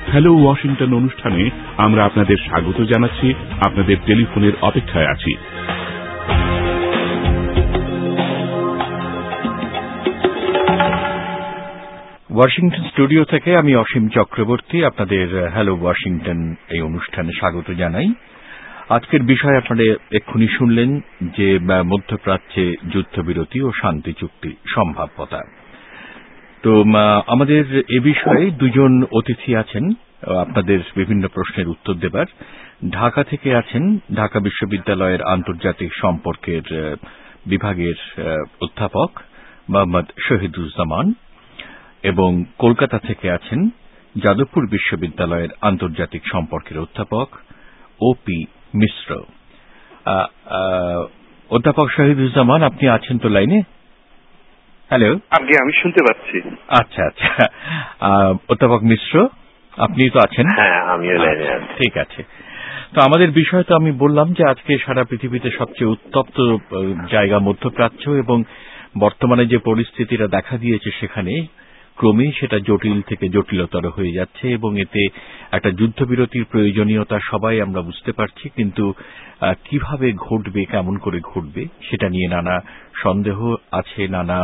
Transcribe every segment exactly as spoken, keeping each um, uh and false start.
Hello Washington অনুষ্ঠানে আমরা আপনাদের স্বাগত জানাচ্ছি, আপনাদের টেলিফোনের অপেক্ষায় আছি। ওয়াশিংটন স্টুডিও থেকে আমি অসীম চক্রবর্তী আপনাদের হ্যালো ওয়াশিংটন এই অনুষ্ঠানে স্বাগত জানাই। আজকের বিষয় আপনারা এক্ষুনি শুনলেন যে মধ্যপ্রাচ্যে যুদ্ধবিরতি ও শান্তি চুক্তি সম্ভাব্যতা। তো আমাদের এ বিষয়ে দুজন অতিথি আছেন আপনাদের বিভিন্ন প্রশ্নের উত্তর দেবার। ঢাকা থেকে আছেন ঢাকা বিশ্ববিদ্যালয়ের আন্তর্জাতিক সম্পর্কের বিভাগের অধ্যাপক মোহাম্মদ শহীদুজ্জামান এবং কলকাতা থেকে আছেন যাদবপুর বিশ্ববিদ্যালয়ের আন্তর্জাতিক সম্পর্কের অধ্যাপক ও পি মিশ্র। অধ্যাপক শহীদুজ্জামান, আপনি আছেন তো লাইনে? হ্যালো, আগে আমি শুনতে পাচ্ছি। আচ্ছা আচ্ছা। অধ্যাপক মিশ্র, আপনি তো আছেন? হ্যাঁ, আমিও লাইনে আছি। ঠিক আছে। তো আমাদের বিষয় তো আমি বললাম যে আজকে সারা পৃথিবীতে সবচেয়ে উত্তপ্ত জায়গা মধ্যপ্রাচ্য, এবং বর্তমানে যে পরিস্থিতিটা দেখা দিয়েছে সেখানে ক্রমেই সেটা জটিল থেকে জটিলতর হয়ে যাচ্ছে, এবং এতে একটা যুদ্ধবিরতির প্রয়োজনীয়তা সবাই আমরা বুঝতে পারছি, কিন্তু কিভাবে ঘটবে, কেমন করে ঘটবে সেটা নিয়ে নানা সন্দেহ আছে, নানা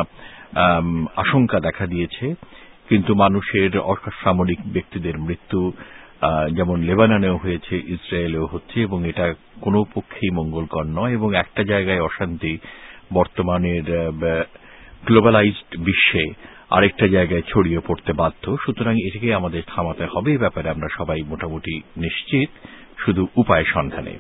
আশঙ্কা দেখা দিয়েছে। কিন্তু মানুষের অসামরিক ব্যক্তিদের মৃত্যু যেমন লেবাননেও হয়েছে, ইসরায়েলেও হচ্ছে, এবং এটা কোনো পক্ষেই মঙ্গলকর নয়, এবং একটা জায়গায় অশান্তি বর্তমানের গ্লোবালাইজড বিশ্বে আরেকটা জায়গায় ছড়িয়ে পড়তে বাধ্য। সুতরাং এটাকে আমাদের থামাতে হবে, এ ব্যাপারে আমরা সবাই মোটামুটি নিশ্চিত, শুধু উপায় সন্ধানে।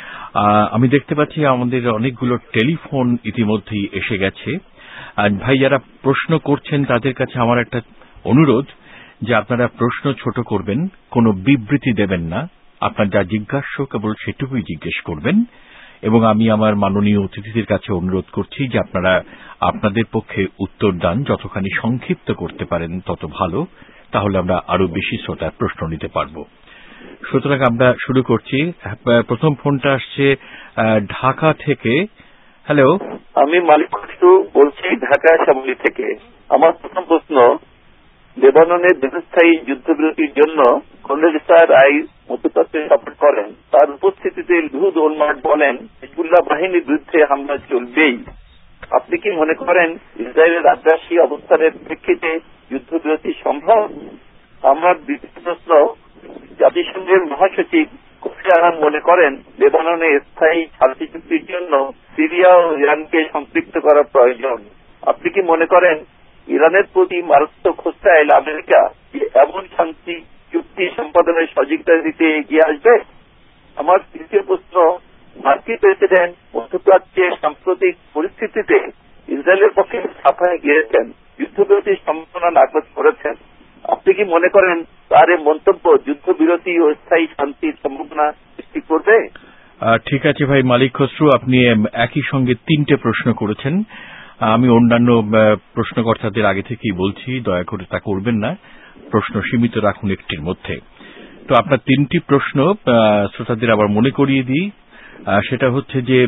আমি দেখতে পাচ্ছি আমাদের অনেকগুলো টেলিফোন ইতিমধ্যেই এসে গেছে। আর ভাই, যারা প্রশ্ন করছেন তাদের কাছে আমার একটা অনুরোধ যে আপনারা প্রশ্ন ছোট করবেন, কোনো বিবৃতি দেবেন না, আপনার যা জিজ্ঞাস্য কেবল সেটুকুই জিজ্ঞেস করবেন। এবং আমি আমার মাননীয় অতিথিদের কাছে অনুরোধ করছি যে আপনারা আপনাদের পক্ষে উত্তর দান, যতখানি সংক্ষিপ্ত করতে পারেন তত ভালো, তাহলে আমরা আরো বেশি শ্রোতার প্রশ্ন নিতে পারব। সুতরাং আমরা শুরু করছি। প্রথম ফোনটা আসছে ঢাকা থেকে। হ্যালো, আমি মালিক খসরু বলছি ঢাকা শ্যামলী থেকে। আমার প্রথম প্রশ্ন, লেবাননের দীর্ঘস্থায়ী যুদ্ধবিরতির জন্য কন্ডোলিজা রাইস মধ্যপ্রাচ্যে সাপোর্ট করেন, তার উপস্থিতিতে লুহুদ ওলমার্ট বলেন হিজবুল্লাহ বাহিনীর বিরুদ্ধে হামলা চলবেই। আপনি কি মনে করেন ইসরায়েলের আগ্রাসী অবস্থানের প্রেক্ষিতে যুদ্ধবিরতি সম্ভব? আমার দ্বিতীয় প্রশ্ন, জাতিসংঘের মহাসচিব কোফি আনান মনে করেন লেবাননে স্থায়ী শান্তি চুক্তির জন্য সিরিয়া ও ইরানকে সম্পৃক্ত করা প্রয়োজন। আপনি কি মনে করেন ইরানের প্রতি মারাত্মক হোস্টাইল আমেরিকা এমন শান্তি চুক্তি সম্পাদনের সহযোগিতা দিতে এগিয়ে আসবে? আমার তৃতীয় প্রশ্ন, মার্কিন প্রেসিডেন্ট মধ্যপ্রাচ্যের সাম্প্রতিক পরিস্থিতিতে ইসরায়েলের পক্ষে সাফাই গিয়েছেন, যুদ্ধবিরতির সম্ভাবনা নাকচ করেছেন। আপনি কি মনে করেন তার এই মন্তব্য যুদ্ধবিরতি ও স্থায়ী শান্তির সম্ভাবনা সৃষ্টি করবে? ঠিক আছে ভাই মালিক খসরু, আপনি একই সঙ্গে তিনটে প্রশ্ন করেছেন। আমি অন্যান্য প্রশ্নকর্তাদের আগে থেকেই বলছি, দয়া করে তা করবেন না, প্রশ্ন সীমিত রাখুন একটির মধ্যে। তো আপনার তিনটি প্রশ্ন শ্রোতাদের আবার মনে করিয়ে দিই। সেটা হচ্ছে যে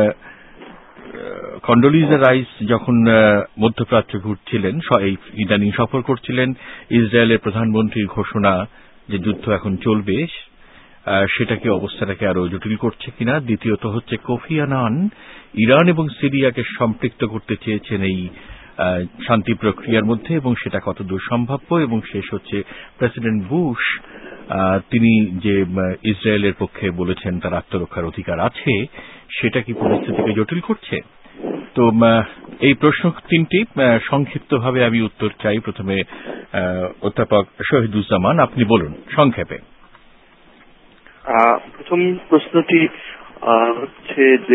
কন্ডোলিজা রাইস যখন মধ্যপ্রাচ্য ঘুরছিলেন, এই ইদানিং সফর করছিলেন, ইসরায়েলের প্রধানমন্ত্রীর ঘোষণা যে যুদ্ধ এখন চলবে সেটাকে অবস্থাটাকে আরো জটিল করছে কিনা। দ্বিতীয়ত হচ্ছে কোফি আনান ইরান এবং সিরিয়াকে সম্পৃক্ত করতে চেয়েছেন এই শান্তি প্রক্রিয়ার মধ্যে, এবং সেটা কতদূর সম্ভাব্য। এবং শেষ হচ্ছে প্রেসিডেন্ট বুশ, তিনি যে ইসরায়েলের পক্ষে বলেছেন তার আত্মরক্ষার অধিকার আছে, সেটা কি পরিস্থিতিকে জটিল করছে। তো এই প্রশ্ন তিনটি সংক্ষিপ্তভাবে আমি উত্তর চাই। প্রথমে অধ্যাপক শহীদুজ্জামান, আপনি বলুন সংক্ষেপে। প্রথম প্রশ্নটি হচ্ছে যে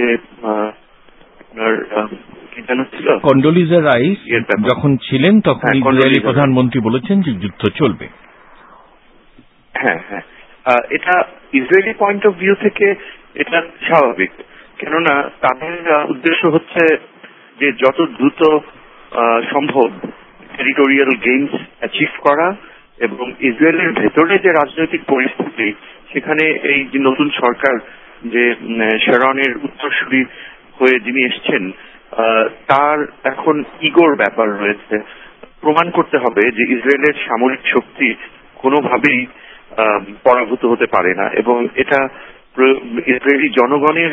কন্ডোলিজা রাইস যখন ছিলেন তখন ইসরায়েলি প্রধানমন্ত্রী বলেছেন যে যুদ্ধ চলবে। হ্যাঁ হ্যাঁ, এটা ইসরায়েলি পয়েন্ট অফ ভিউ থেকে এটা স্বাভাবিক, কেননা তাদের উদ্দেশ্য হচ্ছে যে যত দ্রুত সম্ভব টেরিটোরিয়াল গেইনস অ্যাচিভ করা, এবং ইসরায়েলের ভেতরে যে রাজনৈতিক পরিস্থিতি সেখানে এই যে নতুন সরকার যে শারনের উত্তরসূরি হয়ে যিনি এসছেন তার এখন ইগোর ব্যাপার রয়েছে। প্রমাণ করতে হবে যে ইসরায়েলের সামরিক শক্তি কোনোভাবেই পরাভূত হতে পারে না, এবং এটা ইসরায়েলি জনগণের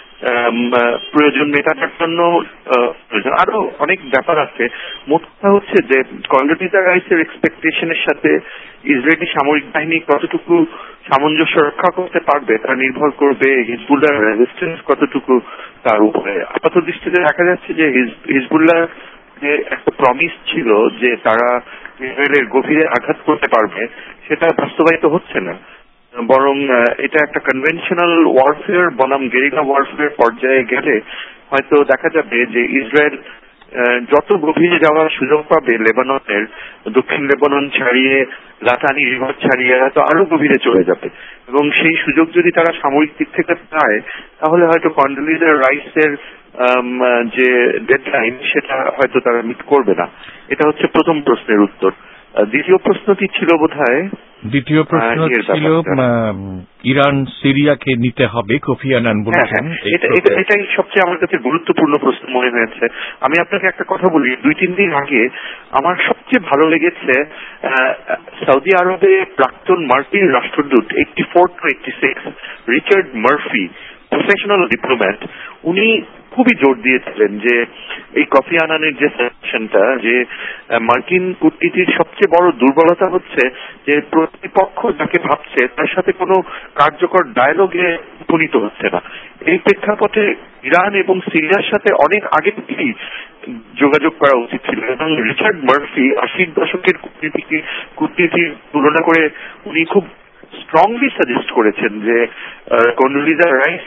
প্রয়োজন মেটানোর জন্য প্রয়োজন। আরো অনেক ব্যাপার আছে। মোট কথা হচ্ছে যে কন্ডোলিজা রাইসের এক্সপেকটেশনের সাথে ইসরায়েলি সামরিক বাহিনী কতটুকু সামঞ্জস্য রক্ষা করতে পারবে তা নির্ভর করবে হিজবুল্লাহর রেজিস্ট্যান্স কতটুকু তার উপরে। আপাত দৃষ্টিতে দেখা যাচ্ছে যে হিজবুল্লাহ যে একটা প্রমিস ছিল যে তারা ইসরায়েলের গভীরে আঘাত করতে পারবে, সেটা বাস্তবায়িত হচ্ছে না, বরং এটা একটা কনভেনশনাল ওয়ারফেয়ার বনাম গেরিলা ওয়ারফেয়ার পর্যায়ে গেলে হয়তো দেখা যাবে যে ইসরায়েল যত গভীরে যাওয়ার সুযোগ পাবে লেবাননের, দক্ষিণ লেবানন ছাড়িয়ে লাতানি রিভার ছাড়িয়ে হয়তো আরো গভীরে চলে যাবে, এবং সেই সুযোগ যদি তারা সামরিক দিক থেকে পায় তাহলে হয়তো কন্ডোলিজা রাইসের যে ডেডলাইন সেটা হয়তো তারা মিট করবে না। এটা হচ্ছে প্রথম প্রশ্নের উত্তর। দ্বিতীয় প্রশ্নটি ছিল বোধহয় দ্বিতীয় প্রশ্ন ছিল ইরান সিরিয়াকে নিতে হবে, কোফি আনান বলেছেন। এটাই সবচেয়ে আমার কাছে গুরুত্বপূর্ণ প্রশ্ন মনে হয়েছে। আমি আপনাকে একটা কথা বলি, দুই তিন দিন আগে আমার সবচেয়ে ভালো লেগেছে সৌদি আরবে প্রাক্তন মার্কিন রাষ্ট্রদূত eighty four to eighty six Richard Murphy, professional diplomat, উনি খুবই জোর দিয়েছিলেন যে এই কফি আনানের যে সেশনটা, যে মার্কিন কূটনীতির সবচেয়ে বড় দুর্বলতা হচ্ছে যে প্রতিপক্ষ যাকে ভাবছে তার সাথে কোনো কার্যকর ডায়ালগে উপনীত হচ্ছে না। এই প্রেক্ষাপটে ইরান এবং সিরিয়ার সাথে অনেক আগে থেকেই যোগাযোগ করা উচিত ছিল, এবং রিচার্ড মার্ফি আশির দশকের কূটনীতি কূটনীতির তুলনা করে উনি খুব স্ট্রংলি সাজেস্ট করেছেন যে কন্ডোলিজা রাইস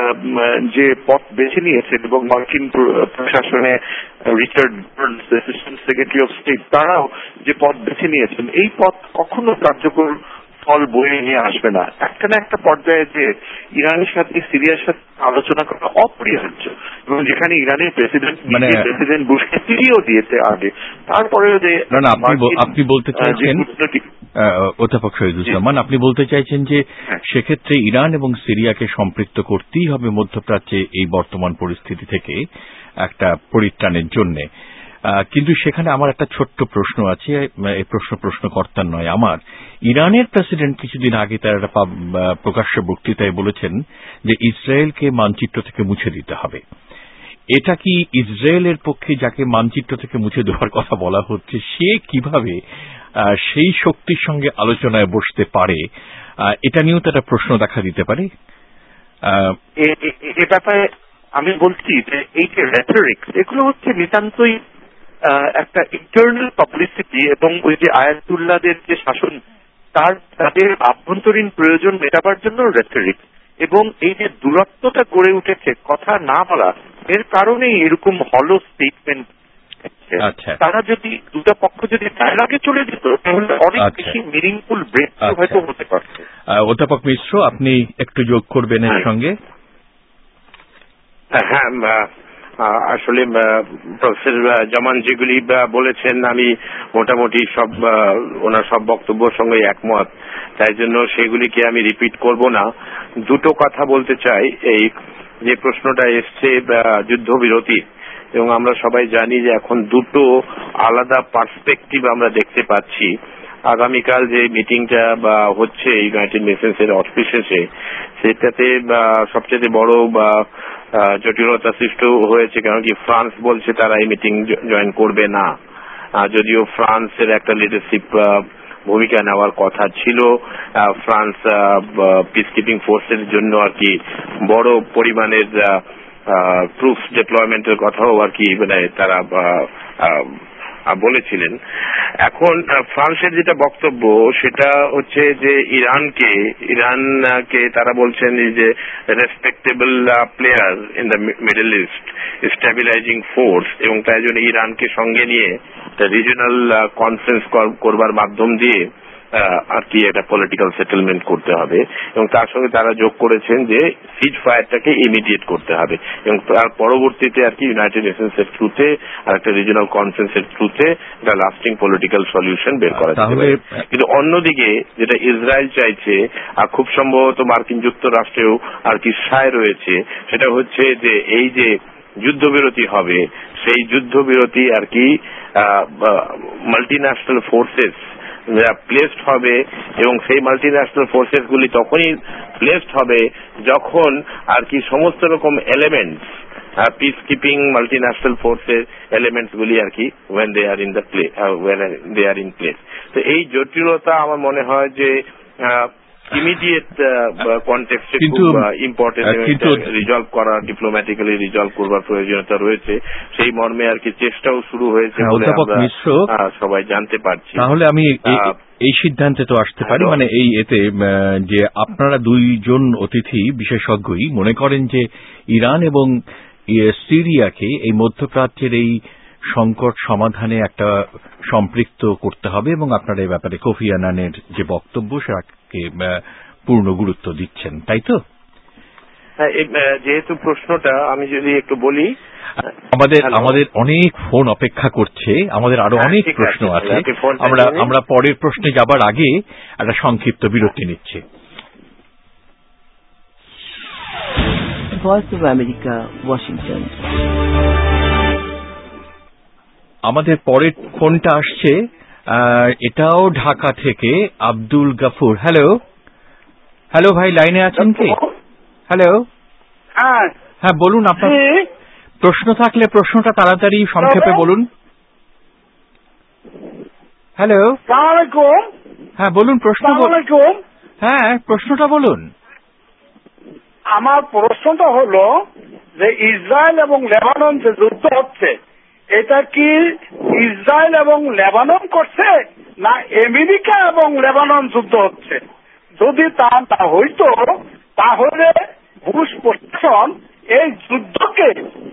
যে পথ বেছে নিয়েছেন এবং মার্কিন প্রশাসনে Richard Burns assistant secretary of state তারাও যে পথ বেছে নিয়েছেন, এই পথ কখনো কার্যকর ফল বয়ে নিয়ে আসবে না। একটা না একটা পর্যায়ে যে ইরানের সাথে সিরিয়ার সাথে আলোচনা করা অপরিহার্য, এবং যেখানে ইরানের প্রেসিডেন্ট মানে প্রেসিডেন্ট বুশকে চিঠিও দিয়েছে আগে, তারপরেও যে আপনি বলতে চাইছেন অধ্যাপক শহীদুজ্জামান, আপনি বলতে চাইছেন যে সেক্ষেত্রে ইরান এবং সিরিয়াকে সম্পৃক্ত করতেই হবে মধ্যপ্রাচ্যে এই বর্তমান পরিস্থিতি থেকে একটা পরিত্রাণের জন্যে। কিন্তু সেখানে আমার একটা ছোট্ট প্রশ্ন আছে, এই প্রশ্ন প্রশ্নকর্তার নয় আমার। ইরানের প্রেসিডেন্ট কিছুদিন আগে তার একটা প্রকাশ্য বক্তৃতায় বলেছেন যে ইসরায়েলকে মানচিত্র থেকে মুছে দিতে হবে। এটা কি ইসরায়েলের পক্ষে, যাকে মানচিত্র থেকে মুছে দেওয়ার কথা বলা হচ্ছে, সে কিভাবে সেই শক্তির সঙ্গে আলোচনায় বসতে পারে? এটা নিয়েও তো একটা প্রশ্ন দেখা দিতে পারে। এ ব্যাপারে আমি বলছি যে এই যে রেটরিক্স, এগুলো হচ্ছে নিতান্তই একটা ইন্টারনাল পাবলিসিটি, এবং ওই যে আয়াতুল্লাহদের যে শাসন তার তাদের আভ্যন্তরীণ প্রয়োজন মেটাবার জন্য রেটরিক্স, এবং এই যে দূরত্বটা গড়ে উঠেছে কথা না বলা, এর কারণেই এরকম হলো স্টেটমেন্ট। তারা যদি দুটো পক্ষ যদি ডায়ালগে চলে যেত তাহলে অনেক বেশি মিনিংফুল ব্রেক হয়তো হতে পারত। অধ্যাপক মিশ্র, আপনি একটু যোগ করবেন এর সঙ্গে। হ্যাঁ, আসলে প্রফেসর জামান যেগুলি বলেছেন আমি মোটামুটি সব ওনার সব বক্তব্যের সঙ্গে একমত, তাই জন্য সেগুলিকে আমি রিপিট করব না। দুটো কথা বলতে চাই। এই যে প্রশ্নটা এসছে যুদ্ধবিরতি, এবং আমরা সবাই জানি যে এখন দুটো আলাদা পার্সপেক্টিভ আমরা দেখতে পাচ্ছি। আগামীকাল যে মিটিংটা বা হচ্ছে ইউনাইটেড নেশনসের অফিসে, সেটাতে সবচেয়ে বড় বা জটিলতা সৃষ্টি হয়েছে, কারণ কি ফ্রান্স বলছে তারা এই মিটিং জয়েন করবে না, যদিও ফ্রান্সের একটা লিডারশিপ ভূমিকা নেওয়ার কথা ছিল। ফ্রান্স পিস কিপিং ফোর্সের জন্য আর কি বড় পরিমাণের ট্রুপস ডিপ্লয়মেন্টের কথাও আর কি মানে তারা বলেছিলেন। এখন ফ্রান্সের যেটা বক্তব্য সেটা হচ্ছে যে ইরানকে ইরানকে তারা বলছেন যে respectable player in the middle east, stabilising force, এবং তাই জন্য ইরানকে সঙ্গে নিয়ে রিজিওনাল কনফারেন্স করবার মাধ্যম দিয়ে আর কি একটা পলিটিক্যাল সেটেলমেন্ট করতে হবে, এবং তার সঙ্গে তারা যোগ করেছেন যে সিজ ফায়ারটাকে ইমিডিয়েট করতে হবে, এবং তার পরবর্তীতে আর কি ইউনাইটেড নেশনসের থ্রুতে আর একটা রিজিওনাল কনফারেন্সের থ্রুতে একটা লাস্টিং পলিটিক্যাল সলিউশন বের করা যেতে পারে। কিন্তু অন্যদিকে যেটা ইসরায়েল চাইছে, আর খুব সম্ভবত মার্কিন যুক্তরাষ্ট্রেও আর কি সায় রয়েছে, সেটা হচ্ছে যে এই যে যুদ্ধবিরতি হবে সেই যুদ্ধবিরতি আর কি মাল্টিন্যাশনাল ফোর্সেস প্লেসড হবে এবং সেই মাল্টি ন্যাশনাল ফোর্সেস গুলি তখনই প্লেসড হবে যখন আর কি সমস্ত রকম elements peace keeping multinational ফোর্সের এলিমেন্টস গুলি আর কি when they are in the play when they are in place. তো এই জটিলতা আমার মনে হয় যে ইমিডিয়েট কনটেক্সটে খুব ইম্পর্টেন্ট রিজলভ করা, ডিপ্লোম্যাটিক্যালি রিজলভ করবার প্রয়োজনীয়তা রয়েছে, সেই মর্মে আর কি চেষ্টাও শুরু হয়েছে বলে আমরা সবাই জানতে পারছি। তাহলে আমি এই সিদ্ধান্তে তো আসতে পারি, মানে এই এতে যে আপনারা দুইজন অতিথি বিশেষজ্ঞই মনে করেন যে ইরান এবং সিরিয়াকে এই মধ্যপ্রাচ্যের এই সংকট সমাধানে একটা সম্পৃক্ত করতে হবে এবং আপনারা এই ব্যাপারে কোফি আনানের যে বক্তব্য সেটাকে পূর্ণ গুরুত্ব দিচ্ছেন, তাই তো? যেহেতু প্রশ্নটা আমি যদি একটু বলি, আমাদের আমাদের অনেক ফোন অপেক্ষা করছে, আমাদের আরো অনেক প্রশ্ন আছে, আমরা আমরা পরের প্রশ্নে যাবার আগে একটা সংক্ষিপ্ত বিরতি নিচ্ছি। Voice of America, Washington. আমাদের পরের ফোনটা আসছে, এটাও ঢাকা থেকে আব্দুল গাফুর। হ্যালো হ্যালো ভাই, লাইনে আছেন কি? হ্যালো, হ্যাঁ হ্যাঁ বলুন, আপনার প্রশ্ন থাকলে প্রশ্নটা তাড়াতাড়ি সংক্ষেপে বলুন। হ্যালো, হ্যাঁ বলুন, প্রশ্ন হ্যাঁ প্রশ্নটা বলুন। আমার প্রশ্নটা হলো যে ইসরায়েল এবং লেবানন যে যুদ্ধ হচ্ছে, এটা কি ইসরায়েল এবং লেবানন করছে না আমেরিকা এবং লেবানন যুদ্ধ হচ্ছে? যদি তা না হইতো তাহলে বুশ প্রশাসন এই যুদ্ধকে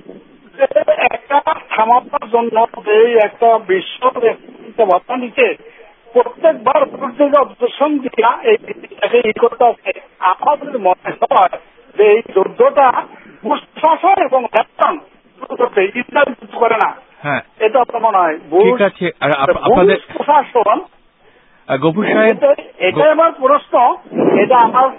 একটা থামাবার জন্য যে একটা বিশ্ব বার্তা নিচ্ছে, প্রত্যেকবার অবজেকশন দিয়া এই জিনিসটাকে ই করতে হবে। আমাদের মনে হয় যে এই যুদ্ধটা বুশ প্রশাসন এবং লেবানন করতে, ইসরায়েল যুদ্ধ করে না। হ্যাঁ, এটা তো মনে হয় ঠিক আছে। আর আপনাদের প্রশাসন গফুর সাহেব, এটাই আমার প্রশ্ন, এটা আমার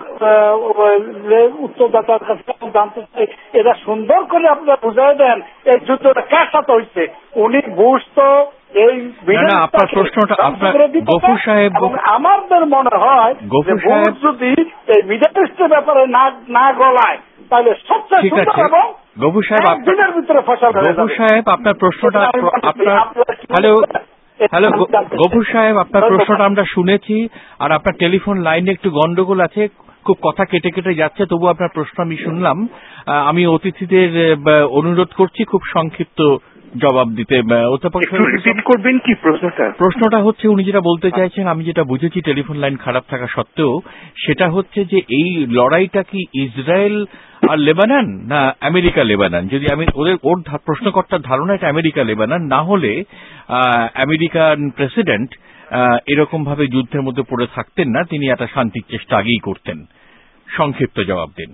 উত্তরদাতার কাছে জানতে চাই, এটা সুন্দর করে আপনারা বুঝাই দেন এই যুদ্ধটা কার সাথে হয়েছে। উনি বুশ তো এই আপনার প্রশ্নটা আপনার গফুর সাহেব, আমাদের মনে হয় গফুর সাহেব যদি এই মিডল ইস্টের ব্যাপারে না না গলায় তাহলে সবচেয়ে সুন্দর এবং গফুর সাহেব দিনের ভিতরে ফসল। গফুর সাহেব আপনার প্রশ্নটা আপনার হ্যালো হ্যালো গফুর সাহেব আপনার প্রশ্নটা আমরা শুনেছি, আর আপনার টেলিফোন লাইনে একটু গন্ডগোল আছে, খুব কথা কেটে কেটে যাচ্ছে, তবু আপনার প্রশ্ন আমি শুনলাম। আমি অতিথিদের অনুরোধ করছি খুব সংক্ষিপ্ত জবাব দিতে। করবেন কি প্রশ্নটা? প্রশ্নটা হচ্ছে উনি যেটা বলতে চাইছেন, আমি যেটা বুঝেছি টেলিফোন লাইন খারাপ থাকা সত্ত্বেও, সেটা হচ্ছে যে এই লড়াইটা কি ইসরায়েল আর লেবানন না আমেরিকা লেবানন? যদি আমি ওদের ওর প্রশ্নকর্তার ধারণা এটা আমেরিকা লেবানন, না হলে আমেরিকান প্রেসিডেন্ট এরকম ভাবে যুদ্ধের মধ্যে পড়ে থাকতেন না, তিনি একটা শান্তির চেষ্টা আগেই করতেন। সংক্ষিপ্ত জবাব দিন।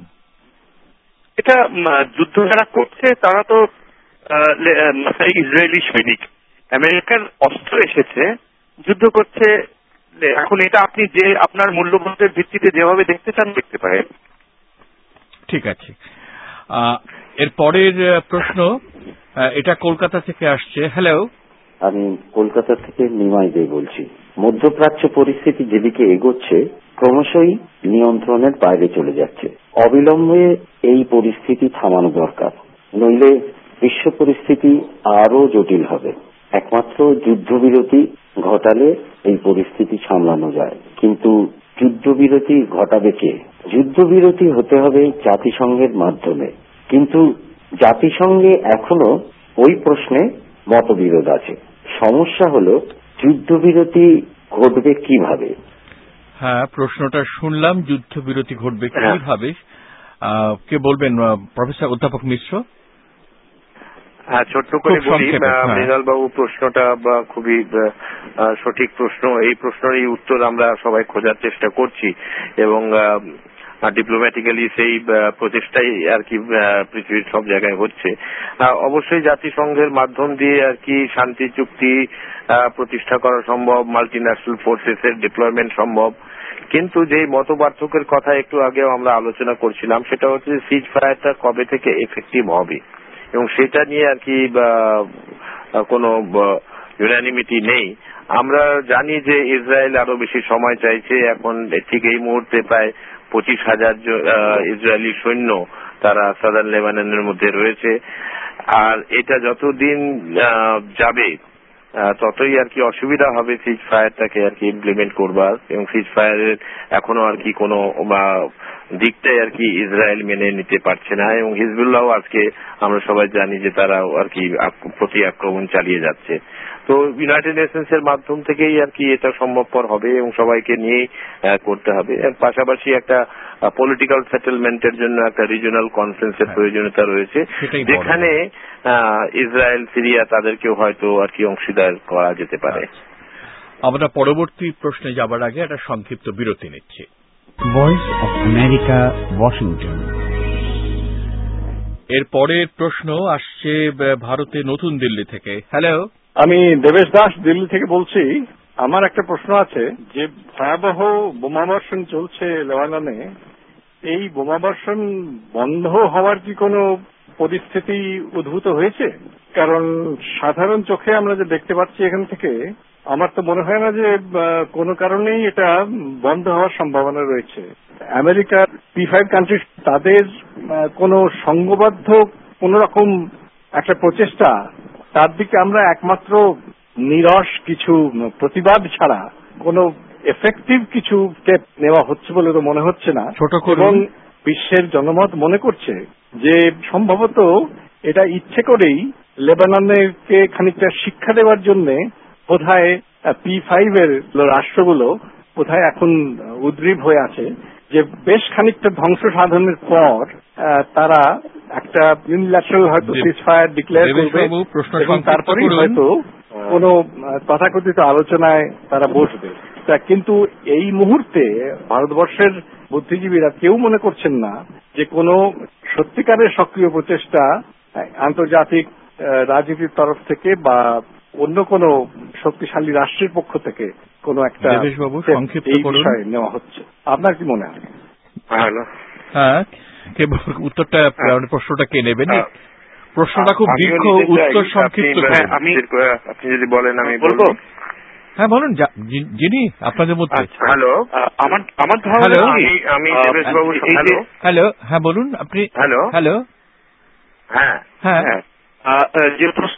এটা যুদ্ধ যারা করছে তারা তো ইসরায়েলি সৈনিক, আমেরিকার অস্ত্র এসেছে, যুদ্ধ করছে। এখন এটা আপনি যে আপনার মূল্যবোধের ভিত্তিতে যেভাবে দেখতে চান দেখতে পারেন। ঠিক আছে, এর পরের প্রশ্ন এটা কলকাতা থেকে আসছে। হ্যালো, আমি কলকাতা থেকে নিমাই দে বলছি। মধ্যপ্রাচ্য পরিস্থিতি যেদিকে এগোচ্ছে ক্রমশই নিয়ন্ত্রণের বাইরে চলে যাচ্ছে। অবিলম্বে এই পরিস্থিতি থামানো দরকার, নইলে বিশ্ব পরিস্থিতি আরো জটিল হবে। একমাত্র যুদ্ধবিরতি ঘটালে এই পরিস্থিতি সামলানো যায়, কিন্তু যুদ্ধবিরতি ঘটাবে কে? যুদ্ধবিরতি হতে হবে জাতিসংঘের মাধ্যমে, কিন্তু জাতিসংঘে এখনো ওই প্রশ্নে মতবিরোধ আছে। সমস্যা হলো যুদ্ধবিরতি ঘটবে কিভাবে? হ্যাঁ, প্রশ্নটা শুনলাম, যুদ্ধবিরতি ঘটবে কিভাবে, কে বলবেন? প্রফেসর অধ্যাপক মিশ্র। হ্যাঁ, ছোট্ট করে বলি মৃণাল বাবু, প্রশ্নটা খুবই সঠিক প্রশ্ন। এই প্রশ্নের উত্তর আমরা সবাই খোঁজার চেষ্টা করছি এবং ডিপ্লোম্যাটিক্যালি সেই প্রচেষ্টাই আর কি পৃথিবীর সব জায়গায় হচ্ছে। অবশ্যই জাতিসংঘের মাধ্যম দিয়ে আর কি শান্তি চুক্তি প্রতিষ্ঠা করা সম্ভব, মাল্টি ন্যাশনাল ফোর্সেস এর ডিপ্লয়মেন্ট সম্ভব, কিন্তু যে মত পার্থক্যের কথা একটু আগেও আমরা আলোচনা করছিলাম, সেটা হচ্ছে সিজ ফায়ারটা কবে থেকে এফেক্টিভ হবে, এবং সেটা নিয়ে আর কি কোনো ইউনানিমিটি নেই। আমরা জানি যে ইসরায়েল আরো বেশি সময় চাইছে। এখন ঠিক এই মুহূর্তে প্রায় পঁচিশ হাজার ইসরায়েলি সৈন্য তারা সাদার্ন লেবাননের মধ্যে রয়েছে। আর এটা যতদিন যাবে ততই আর কি অসুবিধা হবে সিজ ফায়ারটাকে আর কি ইমপ্লিমেন্ট করবার, এবং সিজ ফায়ারের এখনো আর কি কোনো দিকটাই আর কি ইসরায়েল মেনে নিতে পারছে না। এবং হিজবুল্লাহ আজকে আমরা সবাই জানি যে তারা আর কি প্রতি আক্রমণ চালিয়ে যাচ্ছে। তো ইউনাইটেড নেশনস এর মাধ্যম থেকেই আর কি এটা সম্ভবপর হবে এবং সবাইকে নিয়েই করতে হবে। এর পাশাপাশি একটা পলিটিক্যাল সেটেলমেন্টের জন্য একটা রিজিওনাল কনফারেন্সের প্রয়োজনীয়তা রয়েছে, যেখানে ইসরায়েল সিরিয়া তাদেরকেও হয়তো আর কি অংশীদার করা যেতে পারে। আমরা পরবর্তী প্রশ্নে যাবার আগে একটা সংক্ষিপ্ত বিরতি নিচ্ছি। Voice of America, Washington. এর পরের প্রশ্ন আসছে ভারতে নতুন দিল্লি থেকে। হ্যালো, আমি দেবেশ দাস দিল্লি থেকে বলছি। আমার একটা প্রশ্ন আছে যে ভয়াবহ বোমাবর্ষণ চলছে লেবাননে, এই বোমাবর্ষণ বন্ধ হওয়ার কি কোনো পরিস্থিতি উদ্ভূত হয়েছে? কারণ সাধারণ চোখে আমরা যে দেখতে পাচ্ছি এখান থেকে, আমার তো মনে হয় না যে কোনো কারণেই এটা বন্ধ হওয়ার সম্ভাবনা রয়েছে। আমেরিকার পি ফাইভ কান্ট্রি তাদের কোনো সংঘবদ্ধ কোন রকম একটা প্রচেষ্টা, তার দিকে আমরা একমাত্র নিরস কিছু প্রতিবাদ ছাড়া কোনো এফেক্টিভ কিছু স্টেপ নেওয়া হচ্ছে বলে তো মনে হচ্ছে না। এবং বিশ্বের জনমত মনে করছে যে সম্ভবত এটা ইচ্ছে করেই লেবাননকে খানিকটা শিক্ষা দেওয়ার জন্য বোধহয় পি ফাইভ এর রাষ্ট্রগুলো বোধহয় এখন উদ্গ্রীব হয়ে আছে যে বেশ খানিকটা ধ্বংস সাধনের পর তারা একটা ইউনিল্যাটারাল হয়তো সিজ ফায়ার ডিক্লেয়ার করবে এবং তারপরেই হয়তো কোনো তথাকথিত আলোচনায় তারা বসবে। তা কিন্তু এই মুহূর্তে ভারতবর্ষের বুদ্ধিজীবীরা কেউ মনে করছেন না যে কোনো সত্যিকারের সক্রিয় প্রচেষ্টা আন্তর্জাতিক রাজনীতির তরফ থেকে বা অন্য কোনো শক্তিশালী রাষ্ট্রের পক্ষ থেকে কোনো একটা এই বিষয়ে নেওয়া হচ্ছে। আপনার কি মনে হয়? হ্যাঁ, উত্তরটা প্রশ্নটা কে নেবেন? প্রশ্নটা খুব দীর্ঘ, উত্তর সংক্ষিপ্ত। আমি আপনি যদি বলেন আমি বলবো। হ্যাঁ বলুন, যিনি আপনাদের মধ্যে। হ্যালো, আমার আমার ধারণা আমি দেবেশ বাবু। হ্যালো, হ্যাঁ বলুন আপনি। হ্যালো হ্যালো হ্যাঁ হ্যাঁ যে প্রশ্ন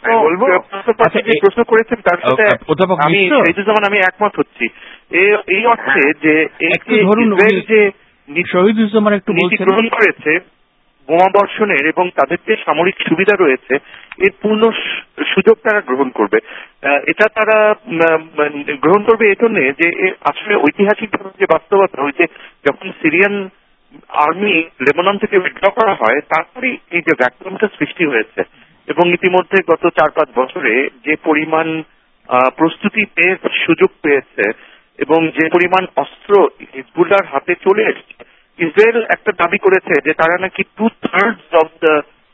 প্রশ্ন করেছেন তার সাথে আমি শহীদুজ্জামান আমি একমত হচ্ছি এই অর্থে যে ধরুন যে শহীদুজ্জামান একটু গ্রহণ করেছে বোমা বর্ষণের এবং তাদের যে সামরিক সুবিধা রয়েছে এর পূর্ণ সুযোগ তারা গ্রহণ করবে। এটা তারা গ্রহণ করবে এই জন্যে যে আসলে ঐতিহাসিকভাবে যে বাস্তবতা ওই যে যখন সিরিয়ান আর্মি লেবানন থেকে উইথড্র করা হয় তারপরেই এই যে ভ্যাকুয়ামটা সৃষ্টি হয়েছে এবং ইতিমধ্যে গত চার পাঁচ বছরে যে পরিমাণ প্রস্তুতি পেয়ে সুযোগ পেয়েছে এবং যে পরিমাণ অস্ত্র হিজবুল্লাহর হাতে চলে এসেছে। ইসরায়েল একটা দাবি করেছে যে তারা নাকি two thirds of the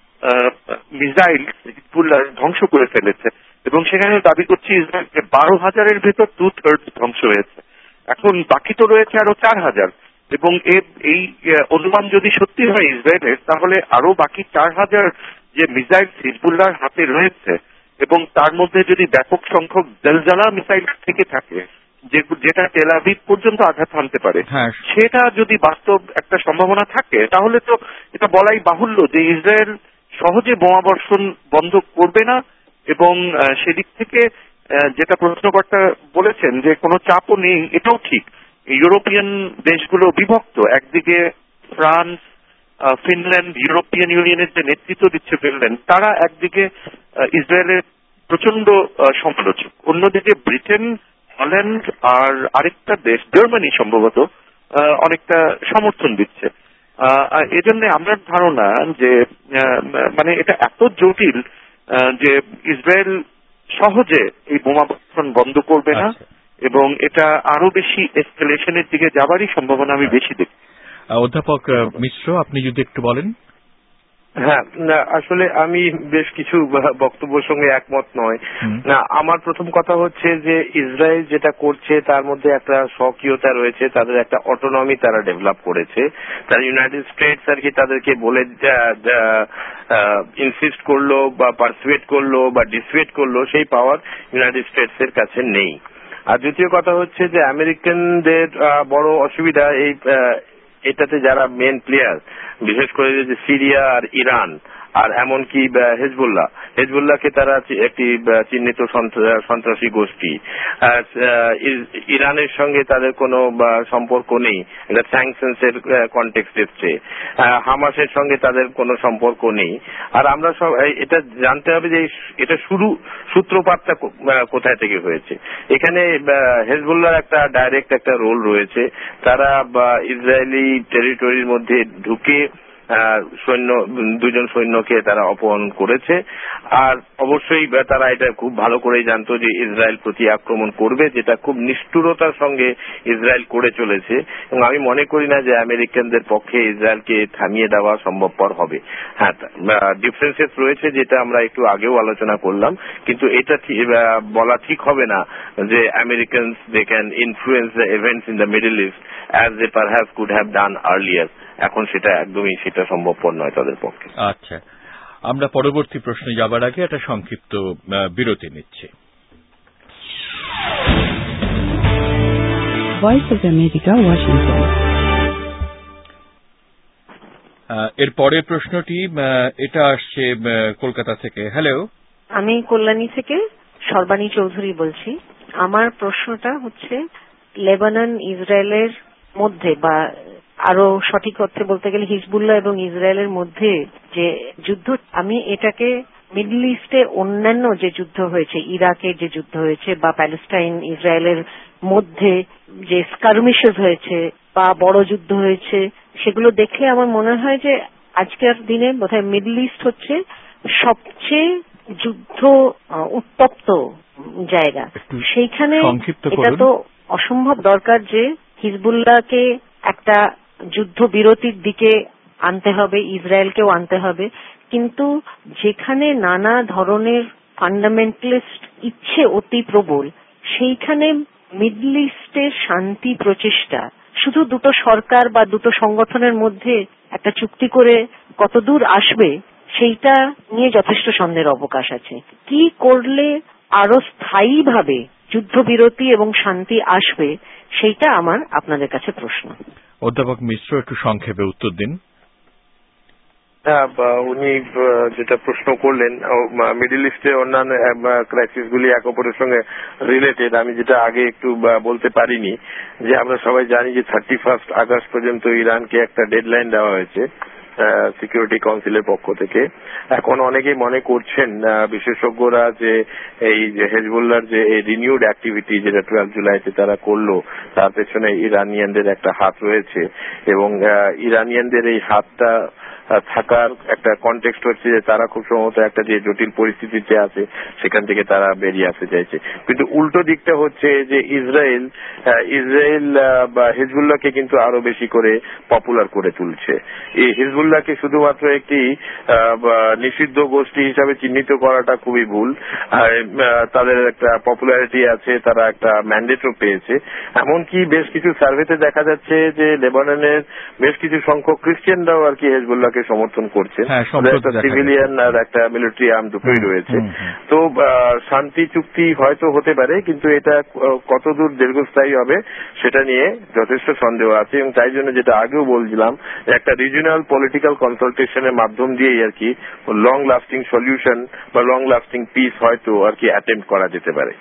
missile Hezbollah ধ্বংস করে ফেলেছে এবং সেখানে দাবি করছে ইসরায়েল যে বারো হাজারের ভেতর টু থার্ডস ধ্বংস হয়েছে, এখন বাকি তো রয়েছে আরো চার হাজার এবং এই অনুমান যদি সত্যি হয় ইসরায়েলের তাহলে আরো বাকি চার হাজার যে মিসাইল হিজবুল্লাহর হাতে রয়েছে এবং তার মধ্যে যদি ব্যাপক সংখ্যক জলজালা মিসাইল থেকে থাকে যেটা তেল আবিব পর্যন্ত আঘাত হানতে পারে, সেটা যদি বাস্তব একটা সম্ভাবনা থাকে তাহলে তো এটা বলাই বাহুল্য যে ইসরায়েল সহজে বোমা বর্ষণ বন্ধ করবে না। এবং সেদিক থেকে যেটা প্রশ্নকর্তা বলেছেন যে কোনো চাপও নেই, এটাও ঠিক। ইউরোপিয়ান দেশগুলো বিভক্ত, একদিকে ফ্রান্স, ফিনল্যান্ড, ইউরোপিয়ান ইউনিয়নের যে নেতৃত্ব দিচ্ছে ফিনল্যান্ড, তারা একদিকে ইসরায়েলের প্রচন্ড সমালোচক, অন্যদিকে ব্রিটেন, হল্যান্ড আর আরেকটা দেশ জার্মানি সম্ভবত অনেকটা সমর্থন দিচ্ছে। এজন্য আমার ধারণা যে মানে এটা এত জটিল যে ইসরায়েল সহজে এই বোমা বর্ষণ বন্ধ করবে না এবং এটা আরো বেশি এসকেলেশনের দিকে যাবারই সম্ভাবনা আমি বেশি দেখি। অধ্যাপক মিশ্র, আপনি যদি একটু বলেন। হ্যাঁ, আসলে আমি বেশ কিছু বক্তব্যের সঙ্গে একমত নয়। না, আমার প্রথম কথা হচ্ছে যে ইসরায়েল যেটা করছে তার মধ্যে একটা স্বকীয়তা রয়েছে, তাদের একটা অটোনমি তারা ডেভেলপ করেছে। তারা ইউনাইটেড স্টেটস আর কি তাদেরকে বলে ইনসিস্ট করলো বা পারসুয়েট করলো বা ডিসুয়েট করলো সেই পাওয়ার ইউনাইটেড স্টেটস এর কাছে নেই। আর দ্বিতীয় কথা হচ্ছে যে আমেরিকানদের বড় অসুবিধা এই এটাতে যারা মেন প্লেয়ার, বিশেষ করে যে সিরিয়া আর ইরান আর এমনকি হেজবুল্লাহ হেজবুল্লাহকে তারা একটি চিহ্নিত সন্ত্রাসী গোষ্ঠী। ইরানের সঙ্গে তাদের কোনো সম্পর্ক নেই, এটা স্যাংশনস এর কনটেক্সট এসছে। হামাসের সঙ্গে তাদের কোনো সম্পর্ক নেই। আর আমরা সব এটা জানতে হবে যে এটা শুরু সূত্রপাতটা কোথায় থেকে হয়েছে। এখানে হেজবুল্লাহর একটা ডাইরেক্ট একটা রোল রয়েছে। তারা ইসরায়েলি টেরিটরির মধ্যে ঢুকে সৈন্য দুজন সৈন্যকে তারা অপহরণ করেছে। আর অবশ্যই তারা এটা খুব ভালো করেই জানতো যে ইসরায়েল প্রতি আক্রমণ করবে, যেটা খুব নিষ্ঠুরতার সঙ্গে ইসরায়েল করে চলেছে। এবং আমি মনে করি না যে আমেরিকানদের পক্ষে ইসরায়েলকে থামিয়ে দেওয়া সম্ভবপর হবে। হ্যাঁ, ডিফারেন্সেস রয়েছে, যেটা আমরা একটু আগেও আলোচনা করলাম, কিন্তু এটা বলা ঠিক হবে না যে Americans they can influence the events in the middle east as they perhaps could have done earlier. এখন সেটা একদমই সেটা সম্ভবপর নয় তাদের পক্ষে। আচ্ছা, আমরা পরবর্তী প্রশ্নে যাবার আগে একটা সংক্ষিপ্ত বিরতি নিচ্ছি। Voice of America, Washington. এর পরের প্রশ্নটি এটা আসছে কলকাতা থেকে। হ্যালো, আমি কল্যাণী থেকে সর্বাণী চৌধুরী বলছি। আমার প্রশ্নটা হচ্ছে লেবানন ইসরায়েলের মধ্যে, বা আরো সঠিক অর্থে বলতে গেলে হিজবুল্লাহ এবং ইসরায়েলের মধ্যে যে যুদ্ধ, আমি এটাকে মিডল ইস্টে অন্যান্য যে যুদ্ধ হয়েছে, ইরাকের যে যুদ্ধ হয়েছে বা প্যালেস্টাইন ইসরায়েলের মধ্যে যে স্কারমিশেস হয়েছে বা বড় যুদ্ধ হয়েছে, সেগুলো দেখলে আমার মনে হয় যে আজকের দিনে বোধহয় মিডল ইস্ট হচ্ছে সবচেয়ে যুদ্ধ উত্তপ্ত জায়গা। সেইখানে এটা তো অসম্ভব দরকার যে হিজবুল্লাহকে একটা যুদ্ধ বিরতির দিকে আনতে হবে, ইসরায়েলকেও আনতে হবে। কিন্তু যেখানে নানা ধরনের ফান্ডামেন্টালিস্ট ইচ্ছে অতি প্রবল, সেইখানে মিডল ইস্টের শান্তি প্রচেষ্টা শুধু দুটো সরকার বা দুটো সংগঠনের মধ্যে একটা চুক্তি করে কতদূর আসবে, সেইটা নিয়ে যথেষ্ট সন্দেহের অবকাশ আছে। কি করলে আরো স্থায়ীভাবে যুদ্ধবিরতি এবং শান্তি আসবে, সেইটা আমার আপনাদের কাছে প্রশ্ন। অধ্যাপক মিশ্র, একটু সংক্ষেপে উত্তর দিন। হ্যাঁ, উনি যেটা প্রশ্ন করলেন, মিডল ইস্টে অন্যান্য ক্রাইসিস গুলি এক অপরের সঙ্গে রিলেটেড। আমি যেটা আগে একটু বলতে পারিনি, যে আমরা সবাই জানি যে থার্টি ফার্স্ট আগস্ট পর্যন্ত ইরানকে একটা ডেডলাইন দেওয়া হয়েছে সিকিউরিটি কাউন্সিলের পক্ষ থেকে। এখন অনেকেই মনে করছেন বিশেষজ্ঞরা যে এই যে হেজবুল্লাহর যে এই রিনিউড অ্যাক্টিভিটি যেটা টুয়েলভ জুলাইতে তারা করলো, তার পেছনে ইরানিয়ানদের একটা হাত রয়েছে। এবং ইরানিয়ানদের এই হাতটা থাকার একটা কনটেক্সট হচ্ছে যে তারা খুব সম্ভবত একটা যে জটিল পরিস্থিতিতে আছে সেখান থেকে তারা বেরিয়ে আসতে চাইছে। কিন্তু উল্টো দিকটা হচ্ছে যে ইসরায়েল ইসরায়েল বা হিজবুল্লাহকে কিন্তু আরো বেশি করে পপুলার করে তুলছে। এই হিজবুল্লাহকে শুধুমাত্র একটি নিষিদ্ধ গোষ্ঠী হিসাবে চিহ্নিত করাটা খুবই ভুল। তাদের একটা পপুলারিটি আছে, তারা একটা ম্যান্ডেটও পেয়েছে। এমনকি বেশ কিছু সার্ভেতে দেখা যাচ্ছে যে লেবাননের বেশ কিছু সংখ্যক খ্রিস্টানরাও আর কি হিজবুল্লাহ সমর্থন করছে। একটা সিভিলিয়ান আর একটা মিলিটারি আর্ম দুটোই রয়েছে। তো শান্তি চুক্তি হয়তো হতে পারে, কিন্তু এটা কতদূর দীর্ঘস্থায়ী হবে সেটা নিয়ে যথেষ্ট সন্দেহ আছে। এবং তাই জন্য যেটা আগেও বলছিলাম, একটা রিজিওনাল পলিটিক্যাল কনসালটেশনের মাধ্যম দিয়েই আর কি লং লাস্টিং সলিউশন বা লং লাস্টিং পিস হয়তো আর কি অ্যাটেম্প্ট করা যেতে পারে।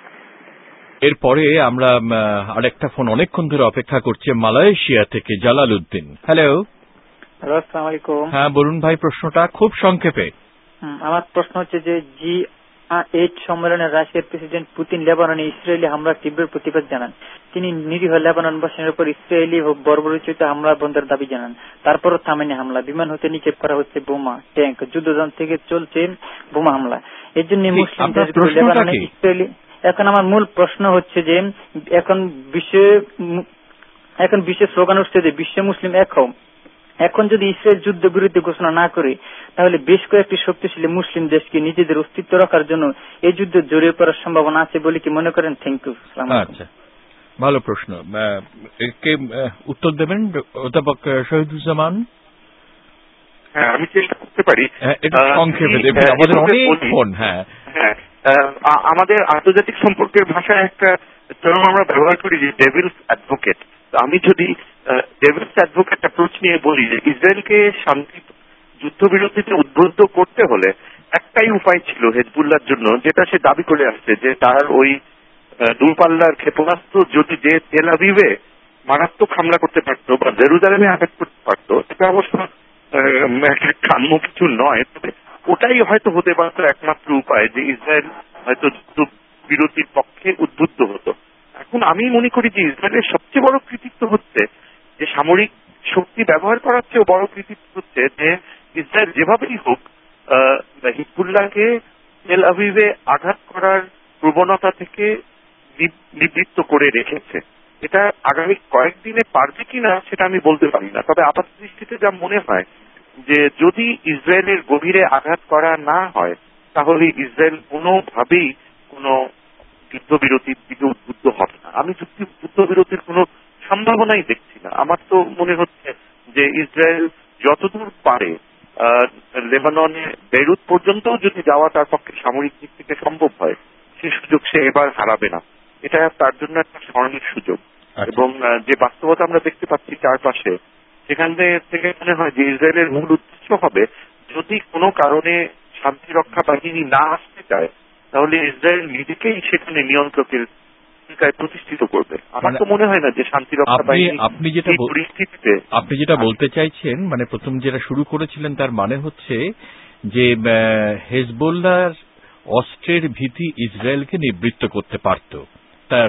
এরপরে আমরা আরেকটা ফোন অনেকক্ষণ ধরে অপেক্ষা করছে, মালয়েশিয়া থেকে জালাল উদ্দিন। হ্যালো। আসসালামু আলাইকুম। হ্যাঁ বলুন ভাই, প্রশ্নটা খুব সংক্ষেপে। আমার প্রশ্ন হচ্ছে যে জি এইট সম্মেলনে রাশিয়ার প্রেসিডেন্ট পুতিন লেবাননে ইসরায়েলি হামলার তীব্র প্রতিবাদ জানান। তিনি নিরীহ লেবাননবাসীর উপর ইসরায়েলি বর্বরোচিত হামলা বন্ধের দাবি জানান। তারপরও থামেনি হামলা। বিমান হতে নিক্ষেপ করা হচ্ছে বোমা, ট্যাঙ্ক, যুদ্ধযান থেকে চলছে বোমা হামলা। এর জন্য মুসলিম দেশগুলো লেবাননে ইসরায়েলি। এখন আমার মূল প্রশ্ন হচ্ছে যে এখন বিশ্বে এখন বিশ্বের স্লোগান উঠছে যে বিশ্ব মুসলিম এক হও। এখন যদি ইসরায়েল যুদ্ধ বিরতি ঘোষণা না করে, তাহলে বেশ কয়েকটি শক্তিশালী মুসলিম দেশকে নিজেদের অস্তিত্ব রাখার জন্য এই যুদ্ধে জড়িয়ে পড়ার সম্ভাবনা আছে বলে কি মনে করেন? Thank you. আচ্ছা, ভালো প্রশ্ন। কে উত্তর দেবেন? অধ্যাপক শহীদুজ্জামান। হ্যাঁ, আমি চেষ্টা করতে পারি। এটা সংক্ষেপে দেবেন, আমাদের অনেক ফোন। হ্যাঁ হ্যাঁ আমাদের আন্তর্জাতিক সম্পর্কের ভাষায় একটা টার্ম আমরা ব্যবহার করি যে ডেভিলস অ্যাডভোকেট। আমি যদি ডেভিলস অ্যাডভোকেট অ্যাপ্রোচ নিয়ে বলি যে ইসরায়েলকে শান্তি যুদ্ধবিরতিতে উদ্বুদ্ধ করতে হলে একটাই উপায় ছিল হেজবুল্লাহর জন্য, যেটা সে দাবি করে আসছে, যে তার ওই দূরপাল্লার ক্ষেপণাস্ত্র যদি যে তেল আবিবে মারাত্মক হামলা করতে পারতো বা জেরুজালেমে আঘাত করতে পারতো, এটা অবশ্য কাম্য কিছু নয়, তবে ওটাই হয়তো হতে পারতো একমাত্র উপায় যে ইসরায়েল হয়তো যুদ্ধবিরতির পক্ষে উদ্বুদ্ধ হতো। এখন আমি মনে করি যে ইসরায়েলের সবচেয়ে বড় কৃতিত্ব হচ্ছে যে সামরিক শক্তি ব্যবহার করার চেয়েও বড় কৃতিত্ব হচ্ছে যে ইসরায়েল যেভাবেই হোক হিজবুল্লাহকে তেল আবিবে আঘাত করার প্রবণতা থেকে নিবৃত্ত করে রেখেছে। এটা আগামী কয়েকদিনে পারবে কিনা সেটা আমি বলতে পারি না, তবে আপাত দৃষ্টিতে যা মনে হয় যে যদি ইসরায়েলের গভীরে আঘাত করা না হয় তাহলে ইসরায়েল কোনোভাবেই কোনো যুদ্ধবিরতির দিকে উদ্বুদ্ধ হবে না। আমি যুদ্ধবিরতির কোনো সম্ভাবনাই দেখছি না। আমার তো মনে হচ্ছে যে ইসরায়েল যতদূর পারে লেবাননে বেইরুত পর্যন্ত যদি যাওয়া তার পক্ষে সামরিক দিক থেকে সম্ভব হয়, সে সুযোগ সে এবার হারাবে না। এটা তার জন্য একটা স্মরণীয় সুযোগ। এবং যে বাস্তবতা আমরা দেখতে পাচ্ছি চারপাশে, সেখান থেকে মনে হয় যে ইসরায়েলের মূল উদ্দেশ্য হবে যদি কোনো কারণে শান্তিরক্ষা বাহিনী না আসতে চায় তাহলে ইসরায়েল নিজেকেই সেখানে নিয়ন্ত্রকের ভূমিকায় প্রতিষ্ঠিত করবে। আমার তো মনে হয় না যে শান্তিরক্ষা বাহিনী আপনি যেটা পরিস্থিতিতে আপনি যেটা বলতে চাইছেন, মানে প্রথম যেটা শুরু করেছিলেন তার মানে হচ্ছে যে হেজবুল্লাহর অস্ত্রের ভীতি ইসরায়েলকে নিবৃত্ত করতে পারত, তার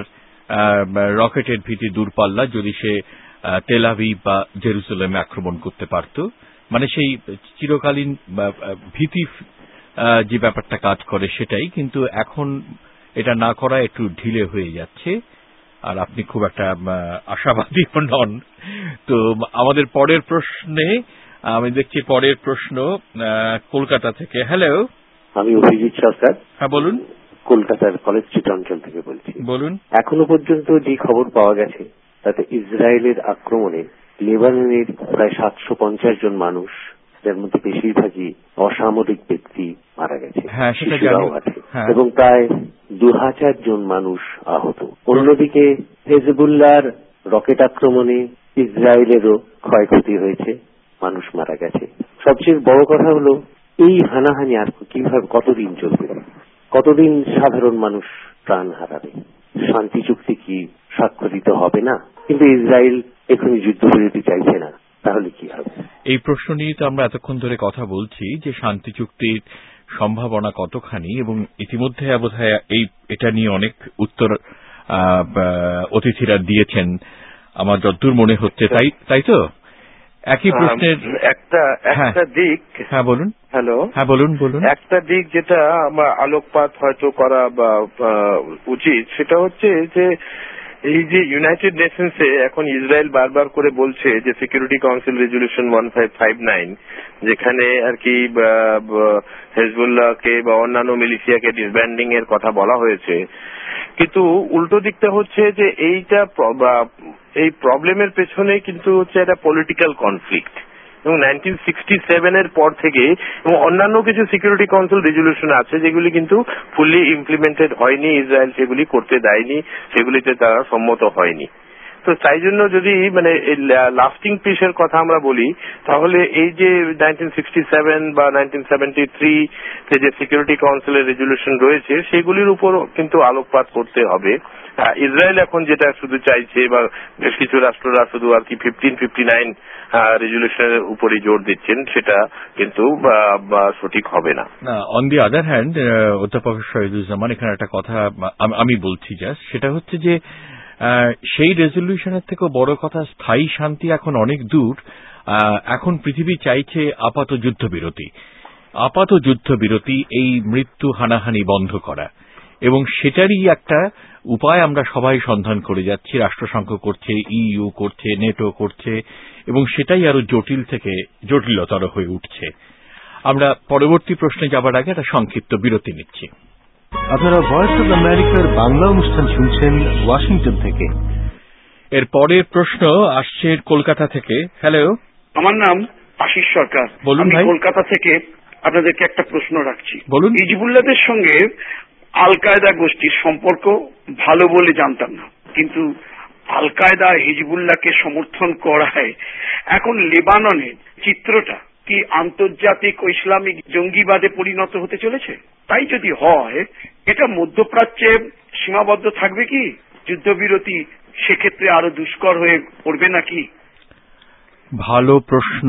রকেটের ভীতি দূরপাল্লা যদি সে তেল আবিব বা জেরুজালেমে আক্রমণ করতে পারত, মানে সেই চিরকালীন ভীতি যে ব্যাপারটা কাজ করে সেটাই। কিন্তু এখন এটা না করা একটু ঢিলে হয়ে যাচ্ছে, আর আপনি খুব একটা আশাবাদী নন। তো আমাদের পরের প্রশ্নে আমি দেখছি, পরের প্রশ্ন কলকাতা থেকে। হ্যালো, আমি অভিজিৎ সরকার। হ্যাঁ বলুন। কলকাতার কলেজ স্ট্রিট অঞ্চল থেকে বলছি। বলুন। এখনো পর্যন্ত যে খবর পাওয়া গেছে তাতে ইসরায়েলের আক্রমণে লেবাননের প্রায় সাতশো পঞ্চাশ জন মানুষ, যার মধ্যে বেশিরভাগই অসামরিক ব্যক্তি মারা গেছে, শিশুরাও আছে, এবং প্রায় দু হাজার জন মানুষ আহত। অন্যদিকে হেজবুল্লাহর রকেট আক্রমণে ইসরায়েলেরও ক্ষয়ক্ষতি হয়েছে, মানুষ মারা গেছে। সবচেয়ে বড় কথা হলো এই হানাহানি আর কিভাবে কতদিন চলবে, কতদিন সাধারণ মানুষ প্রাণ হারাবে? শান্তি চুক্তি কি স্বাক্ষরিত হবে না? কিন্তু ইসরায়েল এখনই যুদ্ধবিরতি চাইছে না, তাহলে কি হবে? এই প্রশ্ন নিয়ে তো আমরা এতক্ষণ ধরে কথা বলছি যে শান্তি চুক্তির সম্ভাবনা কতখানি, এবং ইতিমধ্যে বোধহয় এই এটা নিয়ে অনেক উত্তর অতিথিরা দিয়েছেন আমার যতদূর মনে হচ্ছে, তাই তাই তো একই প্রশ্নের একটা একটা দিক। হ্যাঁ বলুন। হ্যালো, হ্যাঁ বলুন বলুন। একটা দিক যেটা আমরা আলোকপাত হয়তো করা বা উচিত, সেটা হচ্ছে যে এই যে ইউনাইটেড নেশনসে এখন ইসরায়েল বারবার করে বলছে যে security council resolution one five five nine, যেখানে আর কি হেজবুল্লাহকে বা অন্যান্য মিলিশিয়াকে ডিসব্যান্ডিং এর কথা বলা হয়েছে, কিন্তু উল্টো দিকটা হচ্ছে যে এইটা এই প্রবলেমের পেছনে কিন্তু হচ্ছে একটা পলিটিক্যাল কনফ্লিক্ট, এবং নাইনটিন সিক্সটি সেভেন এর পর থেকে এবং অন্যান্য কিছু সিকিউরিটি কাউন্সিল রেজলিউশন আছে যেগুলি কিন্তু ফুললি ইমপ্লিমেন্টেড হয়নি, ইসরায়েল সেগুলি করতে দেয়নি, সেগুলিতে তারা সম্মত হয়নি। তো তাই জন্য যদি মানে লাস্টিং পিসের কথা আমরা বলি, তাহলে এই যে নাইনটিন সিক্সটি সেভেন বা নাইনটিন সেভেন্টি থ্রি তে যে সিকিউরিটি কাউন্সিলের রেজলিউশন রয়েছে সেগুলির উপর কিন্তু আলোকপাত করতে হবে। ইসরায়েল এখন যেটা শুধু চাইছে বা বেশ কিছু রাষ্ট্ররা শুধু আর কি ফিফটিন ফিফটি নাইন রেজলিউশনের উপরই জোর দিচ্ছেন, সেটা কিন্তু সঠিক হবে না। অন দি আদার হ্যান্ড, অধ্যাপক শহীদুজ্জামান, এখানে একটা কথা আমি বলছি জাস্ট, সেটা হচ্ছে যে সেই রেজলিউশনের থেকেও বড় কথা, স্থায়ী শান্তি এখন অনেক দূর। এখন পৃথিবী চাইছে আপাত যুদ্ধবিরতি, আপাত যুদ্ধবিরতি, এই মৃত্যু হানাহানি বন্ধ করা, এবং সেটারই একটা উপায় আমরা সবাই সন্ধান করে যাচ্ছি। রাষ্ট্রসংঘ করছে, ইইউ করছে, নেটো করছে, এবং সেটাই আরো জটিল থেকে জটিলতর হয়ে উঠছে। আমরা পরবর্তী প্রশ্নে যাবার আগে একটা সংক্ষিপ্ত বিরতি নিচ্ছি। আপনারা ভয়েস অব আমেরিকার বাংলা অনুষ্ঠান শুনছেন ওয়াশিংটন থেকে। এর পরের প্রশ্ন আসছে কলকাতা থেকে। হ্যালো, আমার নাম আশিস সরকার। বলুন ভাই। কলকাতা থেকে আপনাদেরকে একটা প্রশ্ন রাখছি। বলুন। হিজবুল্লাহদের সঙ্গে আল কায়দা গোষ্ঠীর সম্পর্ক ভালো বলে জানতাম না, কিন্তু আল কায়দা হিজবুল্লাহকে সমর্থন করায় এখন লেবাননের চিত্রটা কি আন্তর্জাতিক ও ইসলামিক জঙ্গিবাদে পরিণত হতে চলেছে? তাই যদি হয়, এটা মধ্যপ্রাচ্যে সীমাবদ্ধ থাকবে কি? যুদ্ধবিরতি সেক্ষেত্রে আরো দুষ্কর হয়ে পড়বে নাকি? ভালো প্রশ্ন,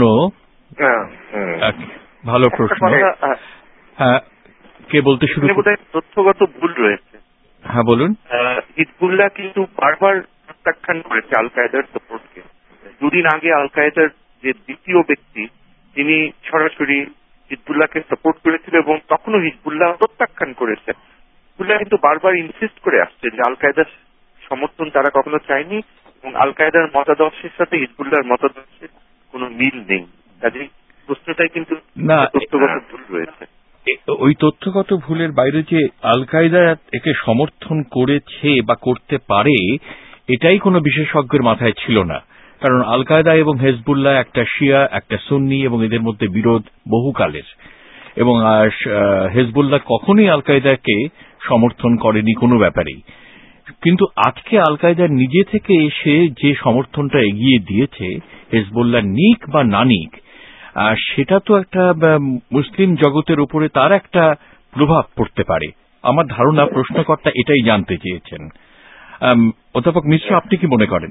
ভালো প্রশ্ন। হ্যাঁ, কে বলতে শুরু? তথ্যগত ভুল রয়েছে। হ্যাঁ বলুন। হিজবুল্লাহ কিন্তু বারবার প্রত্যাখ্যান করেছে আল কায়দার সাপোর্টকে। দুদিন আগে আল কায়দার যে দ্বিতীয় ব্যক্তি, তিনি সরাসরি হিজবুল্লাহকে সাপোর্ট করেছিল এবং তখনও হিজবুল্লাহ প্রত্যাখ্যান করেছে। হিজবুল্লাহ কিন্তু বারবার ইনসিস্ট করে আসছে যে আল কায়দার সমর্থন তারা কখনো চায়নি এবং আল কায়দার মতাদর্শের সাথে হিজবুল্লাহর মতাদর্শের কোনো মিল নেই। কাজেই প্রশ্নটাই কিন্তু তথ্যগত ভুল রয়েছে। ওই তথ্যগত ভুলের বাইরে যে আল কায়দা একে সমর্থন করেছে বা করতে পারে, এটাই কোনো বিশেষজ্ঞের মাথায় ছিল না। কারণ আল কায়দা এবং হেজবুল্লাহ একটা শিয়া, একটা সুন্নি এবং এদের মধ্যে বিরোধ বহুকালের, এবং হেজবুল্লাহ কখনোই আল কায়দাকে সমর্থন করেনি কোনো ব্যাপারেই। কিন্তু আজকে আল কায়দার নিজে থেকে এসে যে সমর্থনটা এগিয়ে দিয়েছে, হেজবুল্লাহ নিক বা না নিক, সেটা তো একটা মুসলিম জগতের উপরে তার একটা প্রভাব পড়তে পারে। আমার ধারণা প্রশ্নকর্তা এটাই জানতে চেয়েছেন। অধ্যাপক মিশ্র, আপনি কি মনে করেন?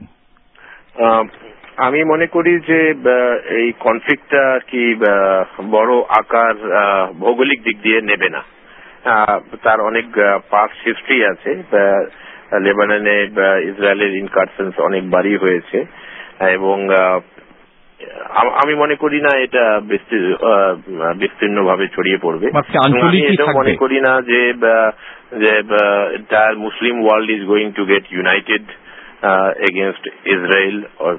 আমি মনে করি যে এই কনফ্লিক্টটা কি বড় আকার ভৌগোলিক দিক দিয়ে নেবে না। তার অনেক পাস্ট হিস্ট্রি আছে। লেবাননে ইসরায়েলের ইনকারশনস অনেকবারই হয়েছে এবং আমি মনে করি না এটা বিস্তীর্ণ ভাবে ছড়িয়ে পড়বে। আমি এটাও মনে করি না যে entire Muslim world is going to get united against Israel,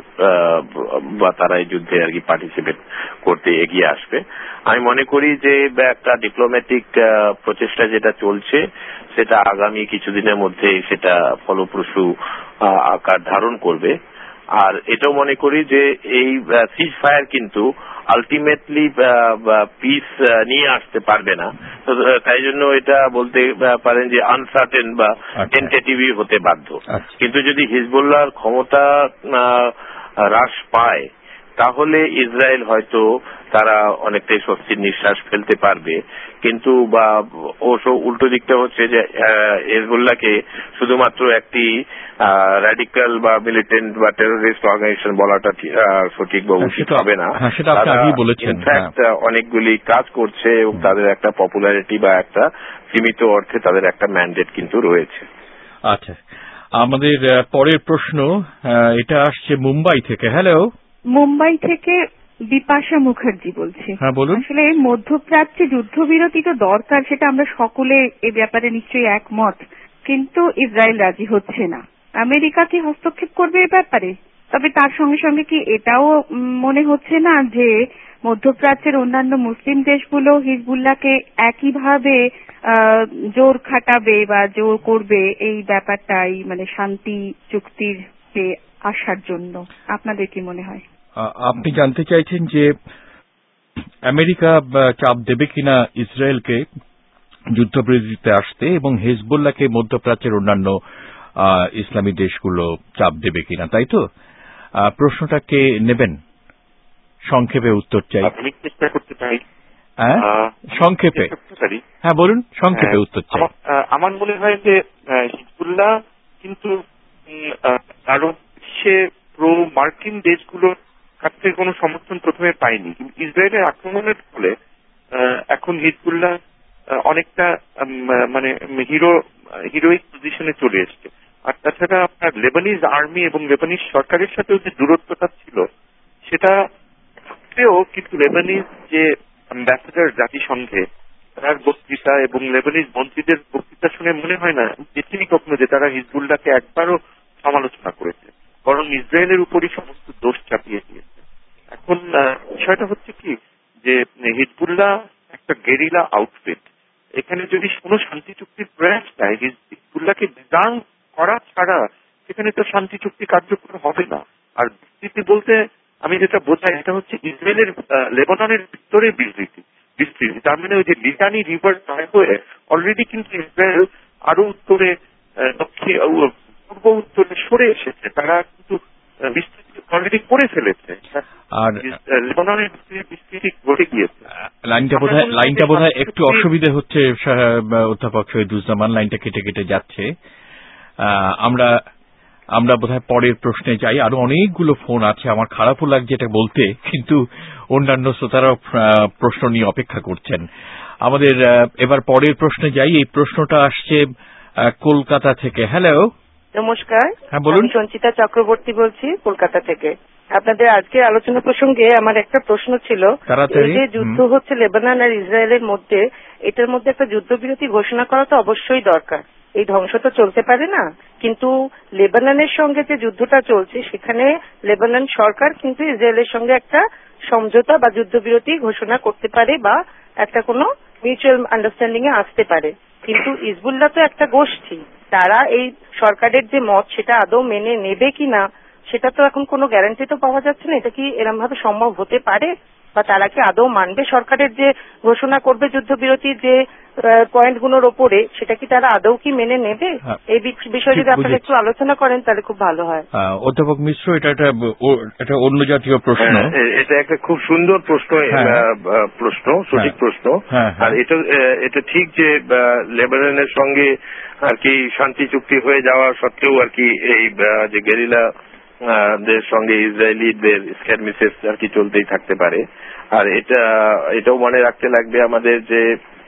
বা তারা এই যুদ্ধে আর কি পার্টিসিপেট করতে এগিয়ে আসবে। আমি মনে করি যে একটা ডিপ্লোম্যাটিক প্রচেষ্টা যেটা চলছে, সেটা আগামী কিছুদিনের মধ্যে সেটা ফলপ্রসূ আকার ধারণ করবে। আর এটাও মনে করি যে এই সিজ ফায়ার কিন্তু আলটিমেটলি পিস নিয়ে আসতে পারবে না। তাই জন্য এটা বলতে পারেন যে আনসার্টেন বা টেন্টেটিভই হতে বাধ্য। কিন্তু যদি হিজবুল্লাহর ক্ষমতা হ্রাস পায়, তাহলে ইসরায়েল হয়তো তারা অনেকটাই স্বস্তির নিঃশ্বাস ফেলতে পারবে। কিন্তু বা ও উল্টো দিকটা হচ্ছে যে হিজবুল্লাহকে শুধুমাত্র একটি র্যাডিক্যাল বা মিলিটেন্ট বা টেরোরিস্ট অর্গানাইজেশন বলাটা সঠিক বা উচিত হবে না। ইনফ্যাক্ট অনেকগুলি কাজ করছে এবং তাদের একটা পপুলারিটি বা একটা সীমিত অর্থে তাদের একটা ম্যান্ডেট কিন্তু রয়েছে। আচ্ছা, আমাদের পরের প্রশ্ন এটা আসছে মুম্বাই থেকে। হ্যালো, মুম্বাই থেকে বিপাশা মুখার্জি বলছি। হ্যাঁ বলুন। আসলে মধ্যপ্রাচ্যে যুদ্ধবিরতি তো দরকার, সেটা আমরা সকলে এ ব্যাপারে নিশ্চয়ই একমত, কিন্তু ইসরায়েল রাজি হচ্ছে না। আমেরিকা কি হস্তক্ষেপ করবে এ ব্যাপারে? তবে তার সঙ্গে সঙ্গে কি এটাও মনে হচ্ছে না যে মধ্যপ্রাচ্যের অন্যান্য মুসলিম দেশগুলো হিজবুল্লাহকে একইভাবে জোর খাটাবে বা জোর করবে এই ব্যাপারটাই, মানে শান্তি চুক্তির আসার জন্য? আপনাদের কি মনে হয়? আপনি জানতে চাইছেন যে আমেরিকা চাপ দেবে কিনা ইসরায়েলকে যুদ্ধবিরতিতে আসতে, এবং হিজবুল্লাহকে মধ্যপ্রাচ্যের অন্যান্য ইসলামী দেশগুলো চাপ দেবে কিনা, তাই তো? প্রশ্নটা কে নেবেন? সংক্ষেপে উত্তর চাই। আমি চেষ্টা করতে চাই। সংক্ষেপে? হ্যাঁ বলুন, সংক্ষেপে উত্তর চাই। আমার মনে হয় যে হিজবুল্লাহ কিন্তু আরো সে প্রো মার্কিন দেশগুলোর কাছ থেকে কোনো সমর্থন প্রথমে পায়নি, কিন্তু ইসরায়েলের আক্রমণের ফলে এখন হিজবুল্লাহ অনেকটা মানে হিরো হিরোইক পজিশনে চলে এসছে। আর তাছাড়া আপনার লেবানিজ আর্মি এবং লেবানিজ সরকারের সাথেও যে দূরত্বটা ছিল, সেটা সত্ত্বেও কিন্তু লেবানিজ যে অ্যাম্বাসেডর জাতিসংঘে, তার বক্তৃতা এবং লেবানিজ মন্ত্রীদের বক্তৃতা শুনে মনে হয় না দেখিনি কখনো যে তারা হিজবুল্লাহকে একবারও সমালোচনা করেছে, বরং ইসরায়েলের উপরই সমস্ত দোষ চাপিয়ে দিয়েছে। এখন বিষয়টা হচ্ছে কি যে হিজবুল্লাহ একটা গেরিলা আউটফিট। এখানে যদি কোনো শান্তি চুক্তির প্রয়াস চায়, হিজবুল্লাহকে ডিজার্ভ করা ছাড়া সেখানে তো শান্তি চুক্তি কার্যকর হবে না। আর বিস্তৃতি বলতে আমি যেটা বোঝাই, এটা হচ্ছে ইসরায়েলের লেবাননের ভিতরে বিস্তৃতি বিস্তৃতি তার মানে ওই যে লিটানি রিভার তয় হয়ে অলরেডি কিন্তু ইসরায়েল আরো উত্তরে দক্ষিণ পূর্ব উত্তরে সরে এসেছে, তারা কিন্তু বিস্তৃতি অলরেডি করে ফেলেছে, আর লেবাননের বিস্তৃতি ঘটে গিয়েছে। লাইনটা বোধহয় লাইনটা বোধহয় একটু অসুবিধা হচ্ছে অধ্যাপক শহীদুজ্জামান, লাইনটা কেটে কেটে যাচ্ছে। আমরা আমরা বোধহয় পরের প্রশ্নে যাই। আরো অনেকগুলো ফোন আছে, আমার খারাপও লাগছে এটা বলতে, কিন্তু অন্যান্য শ্রোতারাও প্রশ্ন নিয়ে অপেক্ষা করছেন। আমাদের এবার পরের প্রশ্নে যাই। এই প্রশ্নটা আসছে কলকাতা থেকে। হ্যালো, নমস্কার। হ্যাঁ বলুন। সঞ্চিতা চক্রবর্তী বলছি কলকাতা থেকে। আপনাদের আজকের আলোচনা প্রসঙ্গে আমার একটা প্রশ্ন ছিল, এই যে যুদ্ধ হচ্ছে লেবানন আর ইসরায়েলের মধ্যে, এটার মধ্যে একটা যুদ্ধবিরতি ঘোষণা করা তো অবশ্যই দরকার। এই ধ্বংস তো চলতে পারে না, কিন্তু লেবাননের সঙ্গে যে যুদ্ধটা চলছে সেখানে লেবানন সরকার কিন্তু ইসরায়েলের সঙ্গে একটা সমঝোতা বা যুদ্ধবিরতি ঘোষণা করতে পারে বা একটা কোনো মিউচুয়াল আন্ডারস্ট্যান্ডিং এ আসতে পারে। কিন্তু হিজবুল্লাহ তো একটা গোষ্ঠী, তারা এই সরকারের যে মত সেটা আদৌ মেনে নেবে কিনা সেটা তো এখন কোনো গ্যারান্টি তো পাওয়া যাচ্ছে না। এটা কি এরকম ভাবে সম্ভব হতে পারে, বা তারা কি আদৌ মানবে সরকারের যে ঘোষণা করবে যুদ্ধবিরতির যে পয়েন্টগুলোর ওপরে, সেটা কি তারা আদৌ কি মেনে নেবে? এই বিষয়ে যদি আপনারা একটু আলোচনা করেন তাহলে খুব ভালো হয়। অধ্যাপক মিশ্র, এটা একটা অন্য জাতীয় প্রশ্ন। এটা একটা খুব সুন্দর প্রশ্ন, প্রশ্ন সঠিক প্রশ্ন। আর এটা এটা ঠিক যে লেবাননের সঙ্গে আর কি শান্তি চুক্তি হয়ে যাওয়া সত্ত্বেও আর কি এই যে গেরিলা দের সঙ্গে ইসরায়েলিদের স্ক্যারমিসেস আর কি চলতেই থাকতে পারে। আর এটা এটাও মনে রাখতে লাগবে আমাদের যে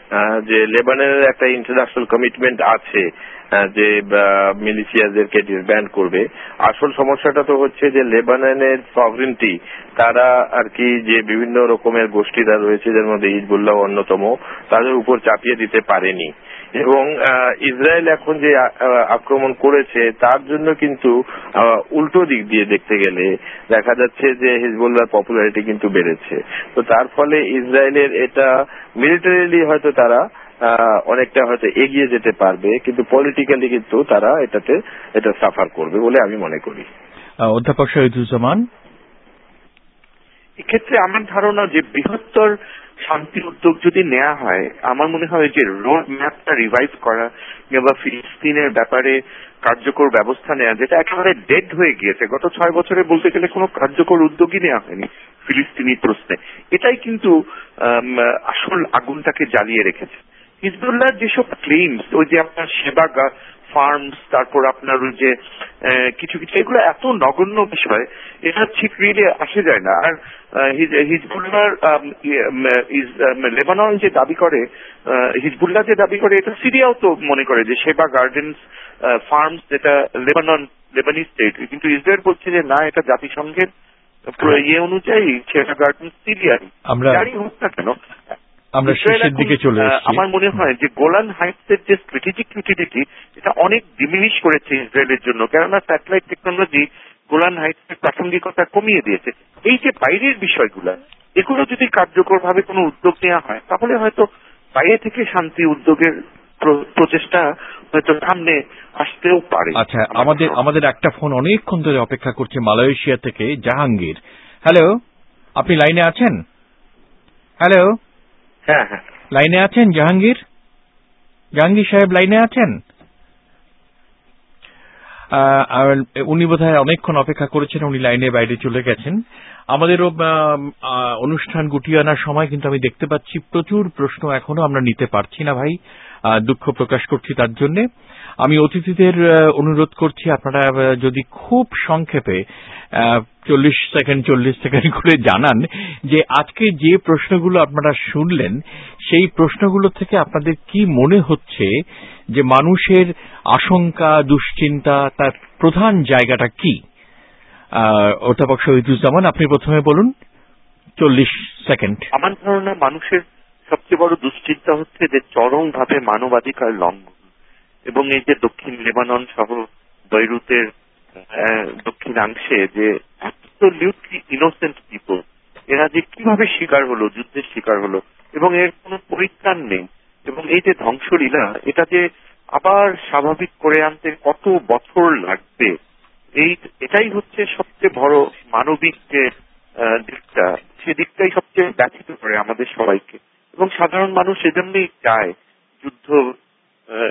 যে লেবাননের একটা ইন্টারন্যাশনাল কমিটমেন্ট আছে যে মিলিশিয়াদেরকে ডিসব্যান্ড করবে। আসল সমস্যাটা তো হচ্ছে যে লেবাননের সভরেন্টি তারা আর কি যে বিভিন্ন রকমের গোষ্ঠীরা রয়েছে, যার মধ্যে হিজবুল্লাহ অন্যতম, তাদের উপর চাপিয়ে দিতে পারেনি। এবং ইসরায়েল এখন যে আক্রমণ করেছে তার জন্য কিন্তু উল্টো দিক দিয়ে দেখতে গেলে দেখা যাচ্ছে যে হিজবুল্লাহর পপুলারিটি কিন্তু বেড়েছে। তো তার ফলে ইসরায়েলের এটা মিলিটারিলি হয়তো তারা অনেকটা হয়তো এগিয়ে যেতে পারবে, কিন্তু পলিটিক্যালি কিন্তু তারা এটাতে এটা সাফার করবে বলে আমি মনে করি। অধ্যাপক শহীদুজ্জামান, এক্ষেত্রে আমার ধারণা যে বৃহত্তর শান্তি উদ্যোগ যদি নেওয়া হয়, আমার মনে হয় যে রোড ম্যাপটা রিভাইভ করা কিংবা ফিলিস্তিনের ব্যাপারে কার্যকর ব্যবস্থা নেওয়া, যেটা একেবারে ডেড হয়ে গিয়েছে। গত ছয় বছরে বলতে গেলে কোনো কার্যকর উদ্যোগই নেওয়া হয়নি ফিলিস্তিনি প্রশ্নে। এটাই কিন্তু আসল আগুনটাকে জ্বালিয়ে রেখেছে। হিজবুল্লাহ যেসব ক্লেইমস, ওই যে আপনার সেবা ফার্মস, তারপর আপনার ওই যে কিছু কিছু, এগুলো এত নগণ্য বিষয়, এটা ঠিক রিয়েলি আসে যায় না। আর হিজবুল্লাহর লেবানন যে দাবি করে, হিজবুল্লাহ যে দাবি করে, এটা সিরিয়াও তো মনে করে যে সেবা গার্ডেন্স ফার্মস যেটা লেবানন লেবানি স্টেট, কিন্তু ইসরায়েল বলছে যে না, এটা জাতিসংঘের ইয়ে অনুযায়ী সেবা গার্ডেন্স সিরিয়ার। যাই হোক না কেন, আমরা শেষের দিকে চলে এসেছি। আমার মনে হয় যে গোলান হাইটস এর যে স্ট্র্যাটেজিক ইউটিলিটি, এটা অনেক ডিমিনিশ করেছে ইসরায়েলের জন্য, কেননা স্যাটেলাইট টেকনোলজি গোলান হাইটস এর প্রাসঙ্গিকতা কমিয়ে দিয়েছে। এই যে বাইরের বিষয়গুলো, এগুলো যদি কার্যকর ভাবে কোনো উদ্যোগ নেওয়া হয়, তাহলে হয়তো বাইরে থেকে শান্তি উদ্যোগের প্রচেষ্টা হয়তো সামনে আসতেও পারে। আচ্ছা, আমাদের আমাদের একটা ফোন অনেকক্ষণ ধরে অপেক্ষা করছে মালয়েশিয়া থেকে জাহাঙ্গীর। হ্যালো, আপনি লাইনে আছেন? হ্যালো, হ্যাঁ হ্যাঁ, লাইনে আছেন জাহাঙ্গীর? জাহাঙ্গীর সাহেব লাইনে আছেন? উনি বোধহয় অনেকক্ষণ অপেক্ষা করেছেন, উনি লাইনের বাইরে চলে গেছেন। আমাদেরও অনুষ্ঠান গুটিয়ে আনার সময়, কিন্তু আমি দেখতে পাচ্ছি প্রচুর প্রশ্ন এখনো আমরা নিতে পারছি না ভাই, দুঃখ প্রকাশ করছি তার জন্য। আমি অতিথিদের অনুরোধ করছি আপনারা যদি খুব সংক্ষেপে চল্লিশ সেকেন্ড চল্লিশ সেকেন্ড করে জানান যে আজকে যে প্রশ্নগুলো আপনারা শুনলেন সেই প্রশ্নগুলো থেকে আপনাদের কি মনে হচ্ছে যে মানুষের আশঙ্কা দুশ্চিন্তা তার প্রধান জায়গাটা কি। অধ্যাপক শহীদুজ্জামান, আপনি প্রথমে বলুন, চল্লিশ সেকেন্ড। আমার ধারণা মানুষের সবচেয়ে বড় দুশ্চিন্তা হচ্ছে যে চরমভাবে মানবাধিকার লঙ্ঘন, এবং এই যে দক্ষিণ লেবানন সহ বৈরুতের দক্ষিণাংশে যে অ্যাবসলিউটলি ইনোসেন্ট পিপল, এরা যে কিভাবে শিকার হলো, যুদ্ধের শিকার হলো, এবং এর কোনো পরিত্রাণ নেই। এবং এই যে ধ্বংসলীলা, এটা যে আবার স্বাভাবিক করে আনতে কত বছর লাগবে, এই এটাই হচ্ছে সবচেয়ে বড় মানবিক যে দিকটা, সেদিকটাই সবচেয়ে ব্যথিত করে আমাদের সবাইকে। এবং সাধারণ মানুষ এজন্যই চায় যুদ্ধ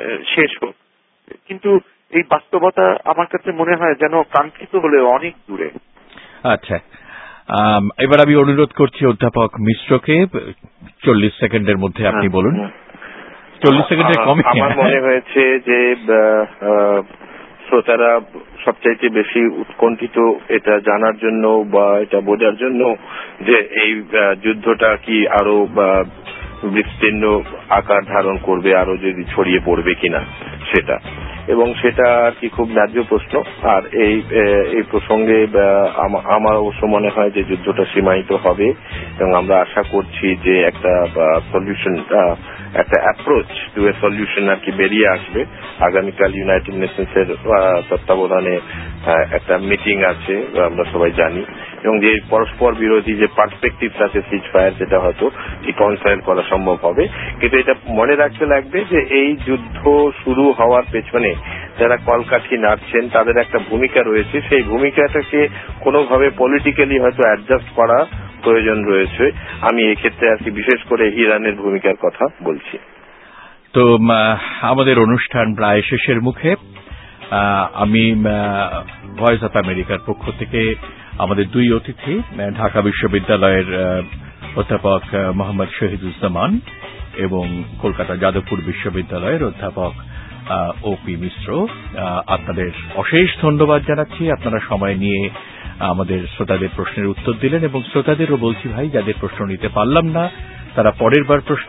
শেষ হোক, কিন্তু এই বাস্তবতা আমার কাছে মনে হয় যেন কাঙ্ক্ষিত হলে অনেক দূরে। আচ্ছা, এবার আমি অনুরোধ করছি অধ্যাপক মিশ্রকে চল্লিশ সেকেন্ডের মধ্যে আপনি বলুন। চল্লিশ সেকেন্ডের কমে আমার মনে হয়েছে যে শ্রোতারা সবচাইতে বেশি উৎকণ্ঠিত এটা জানার জন্য বা এটা বোঝার জন্য যে এই যুদ্ধটা কি আরো বিস্তীর্ণ আকার ধারণ করবে, আরো যদি ছড়িয়ে পড়বে কিনা সেটা, এবং সেটা আর কি খুব ন্যায্য প্রশ্ন। আর এই এই প্রসঙ্গে আমার অবশ্য মনে হয় যে যুদ্ধটা সীমায়িত হবে এবং আমরা আশা করছি যে একটা সলিউশন, একটা অ্যাপ্রোচ টু এ সলিউশন আর কি বেরিয়ে আসবে। আগামীকাল ইউনাইটেড নেশনস এর তত্ত্বাবধানে একটা মিটিং আছে আমরা সবাই জানি, এবং যে পরস্পর বিরোধী যে পার্সপেক্টিভস আছে সিজ ফায়ার, সেটা হয়তো রিকনসাইল করা সম্ভব হবে। কিন্তু এটা মনে রাখতে লাগবে যে এই যুদ্ধ শুরু হওয়ার পেছনে যারা কলকাঠি নাড়ছেন তাদের একটা ভূমিকা রয়েছে, সেই ভূমিকাটাকে কোনোভাবে পলিটিক্যালি হয়তো অ্যাডজাস্ট করা প্রয়োজন রয়েছে। আমি এক্ষেত্রে আর কি বিশেষ করে ইরানের ভূমিকার কথা বলছি। তো আমাদের অনুষ্ঠান প্রায় শেষের মুখে। আমি ভয়েস অফ আমেরিকার পক্ষ থেকে আমাদের দুই অতিথি, ঢাকা বিশ্ববিদ্যালয়ের অধ্যাপক মোহাম্মদ শহীদুজ্জামান এবং কলকাতা যাদবপুর বিশ্ববিদ্যালয়ের অধ্যাপক ও পি মিশ্র, আপনাদের অশেষ ধন্যবাদ জানাচ্ছি। আপনারা সময় নিয়ে আমাদের শ্রোতাদের প্রশ্নের উত্তর দিলেন, এবং শ্রোতাদেরও বলছি ভাই, যাদের প্রশ্ন নিতে পারলাম না তারা পরের বার প্রশ্ন